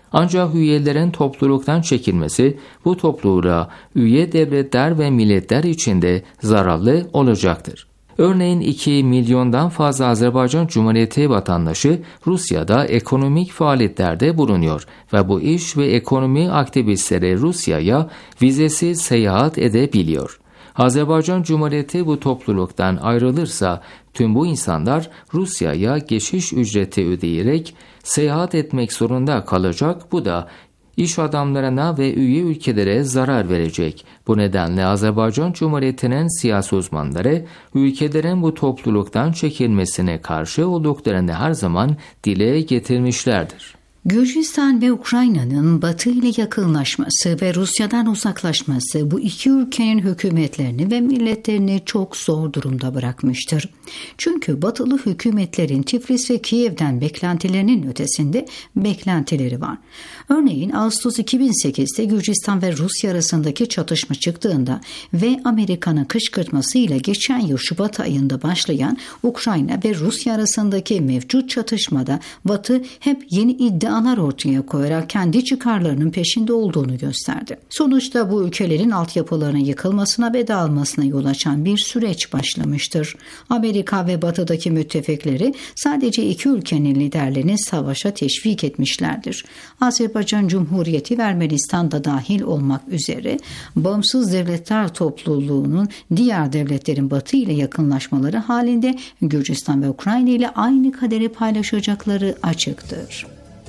Ancak üyelerin topluluktan çekilmesi bu topluluğa üye devletler ve milletler için de zararlı olacaktır. Örneğin 2 milyondan fazla Azerbaycan Cumhuriyeti vatandaşı Rusya'da ekonomik faaliyetlerde bulunuyor ve bu iş ve ekonomi aktivistleri Rusya'ya vizesiz seyahat edebiliyor. Azerbaycan Cumhuriyeti bu topluluktan ayrılırsa tüm bu insanlar Rusya'ya geçiş ücreti ödeyerek seyahat etmek zorunda kalacak. Bu da iş adamlarına ve üye ülkelere zarar verecek. Bu nedenle Azerbaycan Cumhuriyeti'nin siyasi uzmanları ülkelerin bu topluluktan çekilmesine karşı olduklarını her zaman dile getirmişlerdir. Gürcistan ve Ukrayna'nın Batı ile yakınlaşması ve Rusya'dan uzaklaşması bu iki ülkenin hükümetlerini ve milletlerini çok zor durumda bırakmıştır. Çünkü Batılı hükümetlerin Tiflis ve Kiev'den beklentilerinin ötesinde beklentileri var. Örneğin Ağustos 2008'de Gürcistan ve Rusya arasındaki çatışma çıktığında ve Amerika'nın kışkırtmasıyla geçen yıl Şubat ayında başlayan Ukrayna ve Rusya arasındaki mevcut çatışmada Batı hep yeni iddialar ortaya koyarak kendi çıkarlarının peşinde olduğunu gösterdi. Sonuçta bu ülkelerin altyapılarının yıkılmasına ve dağılmasına yol açan bir süreç başlamıştır. Amerika ve Batı'daki müttefikleri sadece iki ülkenin liderlerini savaşa teşvik etmişlerdir. Azerbaycan Cumhuriyeti ve Ermenistan da dahil olmak üzere bağımsız devletler topluluğunun diğer devletlerin Batı ile yakınlaşmaları halinde Gürcistan ve Ukrayna ile aynı kaderi paylaşacakları açıktır.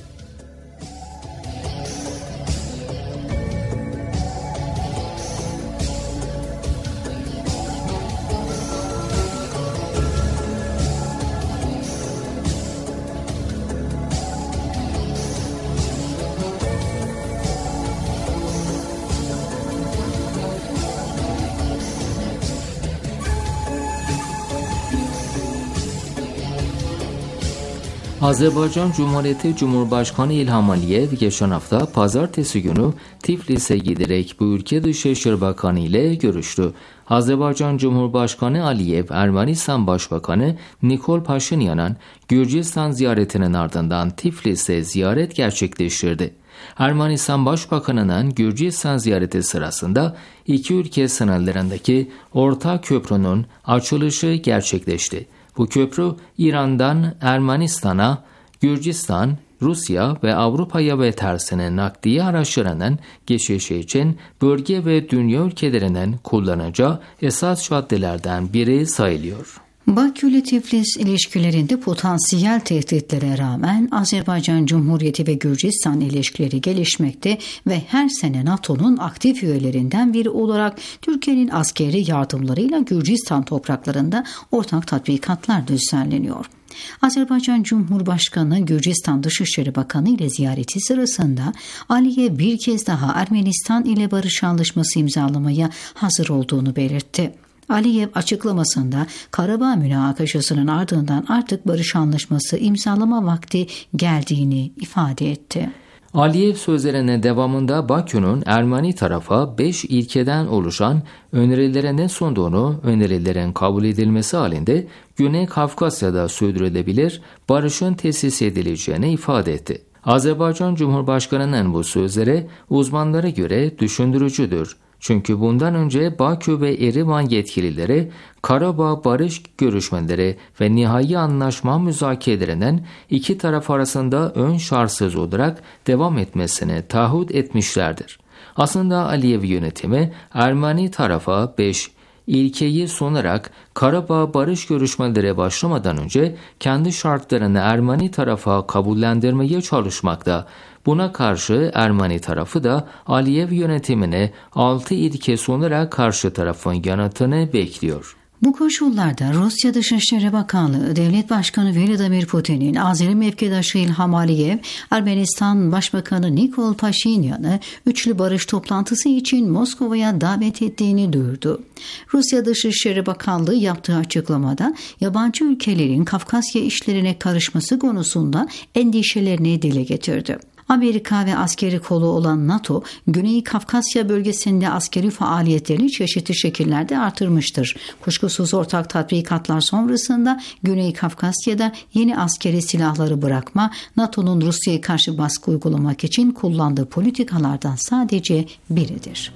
Azerbaycan Cumhuriyeti Cumhurbaşkanı İlham Aliyev geçen hafta pazartesi günü Tiflis'e giderek bu ülke Dışişleri Bakanı ile görüştü. Azerbaycan Cumhurbaşkanı Aliyev, Ermenistan Başbakanı Nikol Paşinyan'ın Gürcistan ziyaretinin ardından Tiflis'e ziyaret gerçekleştirdi. Ermenistan Başbakanı'nın Gürcistan ziyareti sırasında iki ülke sınırlarındaki orta köprünün açılışı gerçekleşti. Bu köprü İran'dan Ermenistan'a, Gürcistan, Rusya ve Avrupa'ya ve tersine nakliye araçlarının geçişi için bölge ve dünya ülkelerinin kullanacağı esas caddelerden biri sayılıyor. Bakü ile Tiflis ilişkilerinde potansiyel tehditlere rağmen Azerbaycan Cumhuriyeti ve Gürcistan ilişkileri gelişmekte ve her sene NATO'nun aktif üyelerinden biri olarak Türkiye'nin askeri yardımlarıyla Gürcistan topraklarında ortak tatbikatlar düzenleniyor. Azerbaycan Cumhurbaşkanı Gürcistan Dışişleri Bakanı ile ziyareti sırasında Aliyev bir kez daha Ermenistan ile barış anlaşması imzalamaya hazır olduğunu belirtti. Aliyev açıklamasında Karabağ münakaşasının ardından artık barış anlaşması imzalama vakti geldiğini ifade etti. Aliyev sözlerinin devamında Bakü'nün Ermeni tarafa 5 ilkeden oluşan önerilerine sunduğunu, önerilerin kabul edilmesi halinde Güney Kafkasya'da sürdürülebilir barışın tesis edileceğini ifade etti. Azerbaycan Cumhurbaşkanı'nın bu sözleri uzmanlara göre düşündürücüdür. Çünkü bundan önce Bakü ve Erivan yetkilileri Karabağ barış görüşmeleri ve nihai anlaşma müzakerelerinin iki taraf arasında ön şartsız olarak devam etmesini taahhüt etmişlerdir. Aslında Aliyev yönetimi Ermeni tarafa 5 ilkeyi sunarak Karabağ barış görüşmeleri başlamadan önce kendi şartlarını Ermeni tarafa kabullendirmeye çalışmakta. Buna karşı Ermeni tarafı da Aliyev yönetimine 6 ilke sunarak karşı tarafın yanıtını bekliyor. Bu koşullarda Rusya Dışişleri Bakanlığı Devlet Başkanı Vladimir Putin'in Azeri mevkidaşı İlham Aliyev, Ermenistan Başbakanı Nikol Paşinyan'ı üçlü barış toplantısı için Moskova'ya davet ettiğini duyurdu. Rusya Dışişleri Bakanlığı yaptığı açıklamada yabancı ülkelerin Kafkasya işlerine karışması konusunda endişelerini dile getirdi. Amerika ve askeri kolu olan NATO, Güney Kafkasya bölgesinde askeri faaliyetlerini çeşitli şekillerde artırmıştır. Kuşkusuz ortak tatbikatlar sonrasında Güney Kafkasya'da yeni askeri silahları bırakma, NATO'nun Rusya'ya karşı baskı uygulamak için kullandığı politikalardan sadece biridir.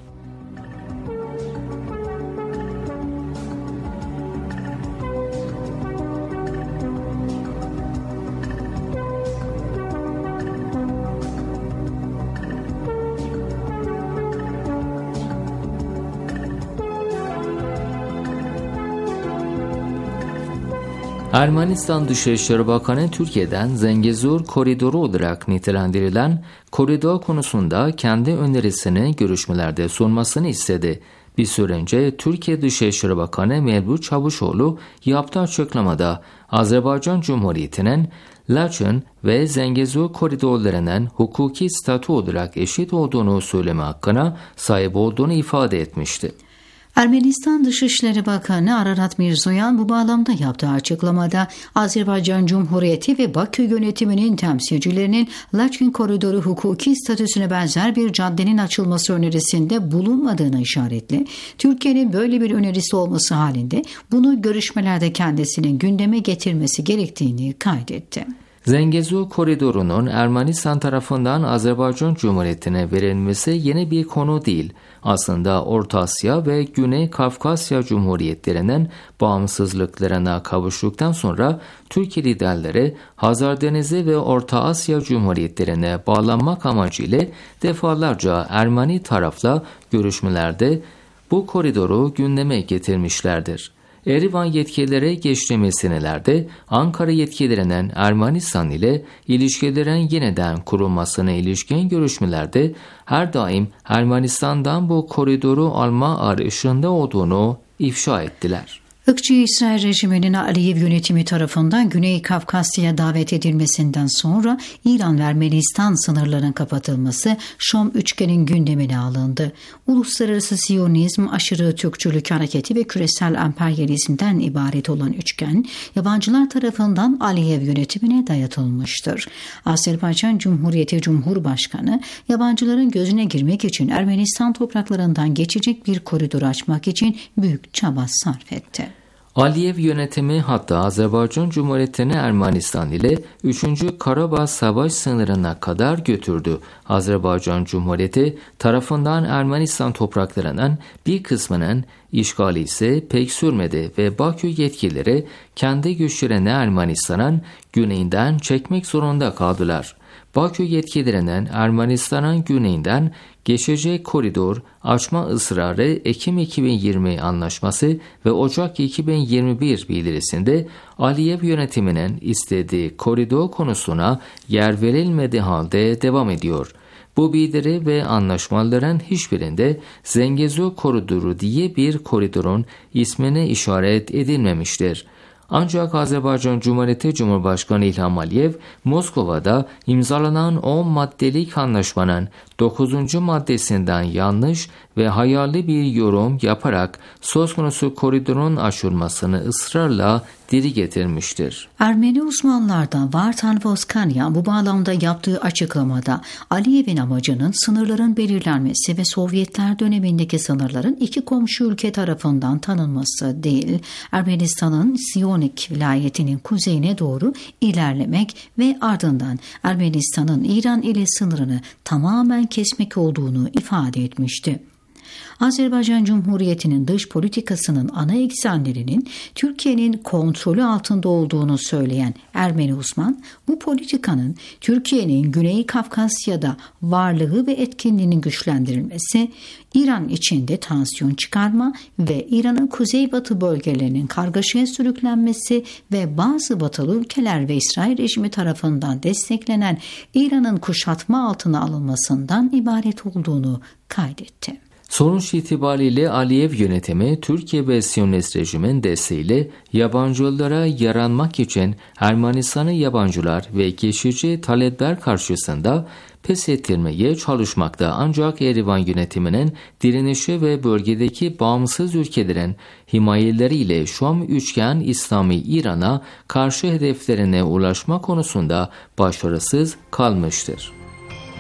Ermenistan Dışişleri Bakanı Türkiye'den Zengezur Koridoru olarak nitelendirilen koridor konusunda kendi önerisini görüşmelerde sunmasını istedi. Bir süre önce Türkiye Dışişleri Bakanı Mevlüt Çavuşoğlu yaptığı açıklamada Azerbaycan Cumhuriyeti'nin Laçın ve Zengezur koridorlarının hukuki statü olarak eşit olduğunu söyleme hakkına sahip olduğunu ifade etmişti. Ermenistan Dışişleri Bakanı Ararat Mirzoyan bu bağlamda yaptığı açıklamada Azerbaycan Cumhuriyeti ve Bakü yönetiminin temsilcilerinin Laçin koridoru hukuki statüsüne benzer bir caddenin açılması önerisinde bulunmadığını işaretle, Türkiye'nin böyle bir önerisi olması halinde bunu görüşmelerde kendisinin gündeme getirmesi gerektiğini kaydetti. Zengezur koridorunun Ermenistan tarafından Azerbaycan Cumhuriyeti'ne verilmesi yeni bir konu değil. Aslında Orta Asya ve Güney Kafkasya Cumhuriyetlerinin bağımsızlıklarına kavuştuktan sonra Türkiye liderleri Hazar Denizi ve Orta Asya Cumhuriyetlerine bağlanmak amacıyla defalarca Ermeni tarafla görüşmelerde bu koridoru gündeme getirmişlerdir. Erivan yetkilileri geçtiğimiz senelerde Ankara yetkililerinin Ermenistan ile ilişkilerin yeniden kurulmasına ilişkin görüşmelerde her daim Ermenistan'dan bu koridoru alma arayışında olduğunu ifşa ettiler. Irkçı İsrail rejiminin Aliyev yönetimi tarafından Güney Kafkasya'ya davet edilmesinden sonra İran ve Ermenistan sınırlarının kapatılması Şam üçgenin gündemine alındı. Uluslararası Siyonizm, aşırı Türkçülük hareketi ve küresel emperyalizmden ibaret olan üçgen, yabancılar tarafından Aliyev yönetimine dayatılmıştır. Azerbaycan Cumhuriyeti Cumhurbaşkanı, yabancıların gözüne girmek için Ermenistan topraklarından geçecek bir koridor açmak için büyük çaba sarf etti. Aliyev yönetimi hatta Azerbaycan Cumhuriyeti'ni Ermenistan ile 3. Karabağ Savaş sınırına kadar götürdü. Azerbaycan Cumhuriyeti tarafından Ermenistan topraklarının bir kısmının işgali ise pek sürmedi ve Bakü yetkilileri kendi güçlerini Ermenistan'ın güneyinden çekmek zorunda kaldılar. Bakü yetkililerinin Ermenistan'ın güneyinden geçecek koridor açma ısrarı Ekim 2020 anlaşması ve Ocak 2021 bildirisinde Aliyev yönetiminin istediği koridor konusuna yer verilmediği halde devam ediyor. Bu bildiri ve anlaşmaların hiçbirinde Zengezur koridoru diye bir koridorun ismine işaret edilmemiştir. Ancak Azerbaycan Cumhuriyeti Cumhurbaşkanı İlham Aliyev, Moskova'da imzalanan 10 maddelik anlaşmanın 9. maddesinden yanlış ve hayali bir yorum yaparak söz konusu koridorun açılmasını ısrarla dili getirmiştir. Ermeni uzmanlardan Vartan Voskanyan bu bağlamda yaptığı açıklamada Aliyev'in amacının sınırların belirlenmesi ve Sovyetler dönemindeki sınırların iki komşu ülke tarafından tanınması değil, Ermenistan'ın Siyonik vilayetinin kuzeyine doğru ilerlemek ve ardından Ermenistan'ın İran ile sınırını tamamen kesmek olduğunu ifade etmişti. Azerbaycan Cumhuriyeti'nin dış politikasının ana eksenlerinin Türkiye'nin kontrolü altında olduğunu söyleyen Ermeni uzman, bu politikanın Türkiye'nin Güney Kafkasya'da varlığı ve etkinliğinin güçlendirilmesi, İran içinde tansiyon çıkarma ve İran'ın kuzeybatı bölgelerinin kargaşaya sürüklenmesi ve bazı batılı ülkeler ve İsrail rejimi tarafından desteklenen İran'ın kuşatma altına alınmasından ibaret olduğunu kaydetti. Sonuç itibariyle Aliyev yönetimi Türkiye ve Siyonist rejimin desteğiyle yabancılara yaranmak için Ermenistan'ı yabancılar ve geçici talepler karşısında pes ettirmeye çalışmakta, ancak Erivan yönetiminin direnişi ve bölgedeki bağımsız ülkelerin himayeleriyle Şam üçgen İslami İran'a karşı hedeflerine ulaşma konusunda başarısız kalmıştır.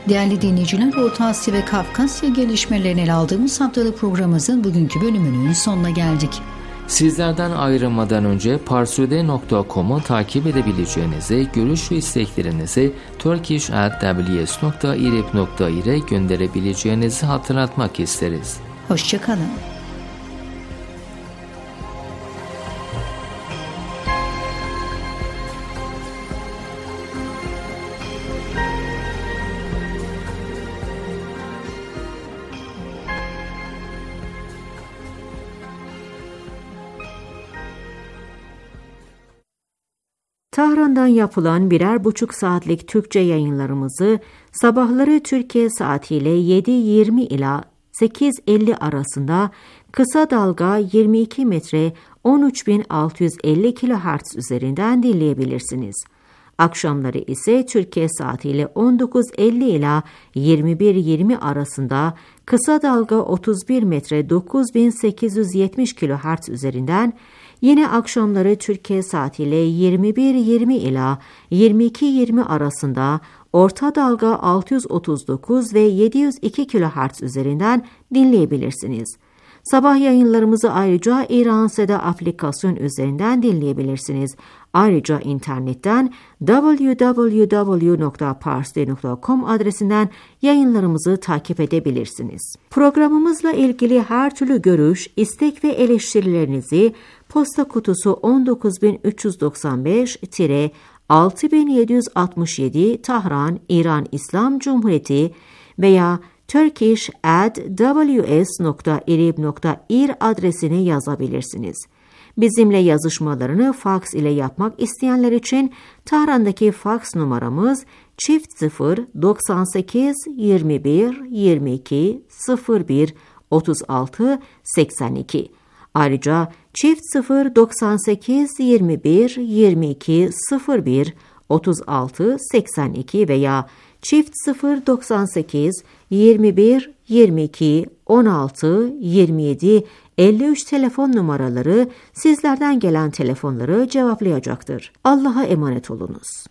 Değerli dinleyiciler, Orta Asya ve Kafkasya gelişmelerini ele aldığımız haftalık programımızın bugünkü bölümünün sonuna geldik. Sizlerden ayrılmadan önce parsude.com'u takip edebileceğinizi, görüş ve isteklerinizi turkish@ws.irib.ir'e gönderebileceğinizi hatırlatmak isteriz. Hoşça kalın. Tahran'dan yapılan 1,5 saatlik Türkçe yayınlarımızı sabahları Türkiye saatiyle 7:20 ila 8:50 arasında kısa dalga 22 metre 13.650 kHz üzerinden dinleyebilirsiniz. Akşamları ise Türkiye saatiyle 19:50 ila 21:20 arasında kısa dalga 31 metre 9870 kHz üzerinden, yine akşamları Türkiye saatiyle 21:20 ila 22:20 arasında orta dalga 639 ve 702 kHz üzerinden dinleyebilirsiniz. Sabah yayınlarımızı ayrıca İran Seda aplikasyon üzerinden dinleyebilirsiniz. Ayrıca internetten www.parsi.com adresinden yayınlarımızı takip edebilirsiniz. Programımızla ilgili her türlü görüş, istek ve eleştirilerinizi posta kutusu 19365-6767 Tahran, İran İslam Cumhuriyeti veya turkish@ws.irib.ir adresine yazabilirsiniz. Bizimle yazışmalarını faks ile yapmak isteyenler için Tahran'daki faks numaramız çift 98 21 22 01 36 82. Ayrıca çift 98 21 22 01 36 82 veya çift 98 21 22 16 27 53 telefon numaraları sizlerden gelen telefonları cevaplayacaktır. Allah'a emanet olunuz.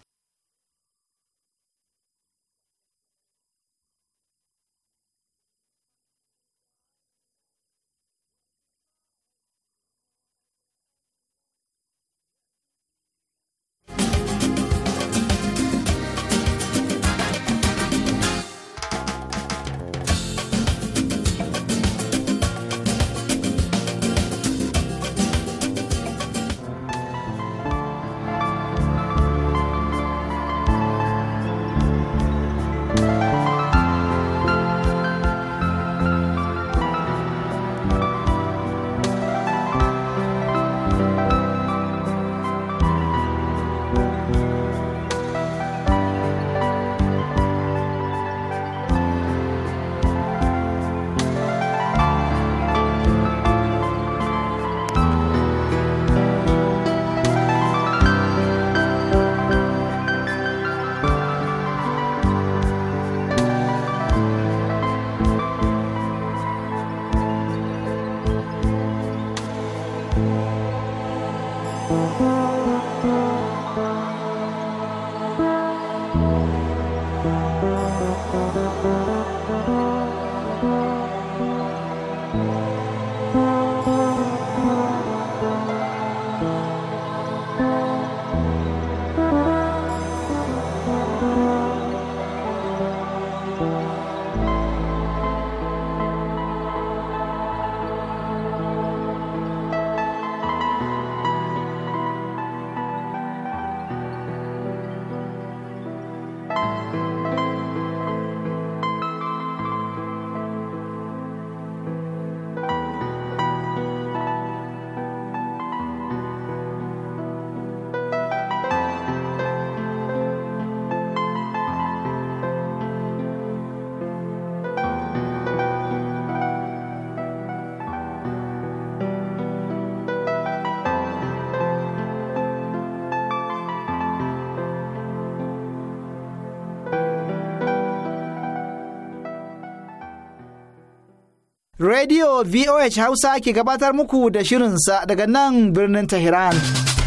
Radio VOH Hausa ke gabatar muku da shirinsa daga nan birnin Tehran.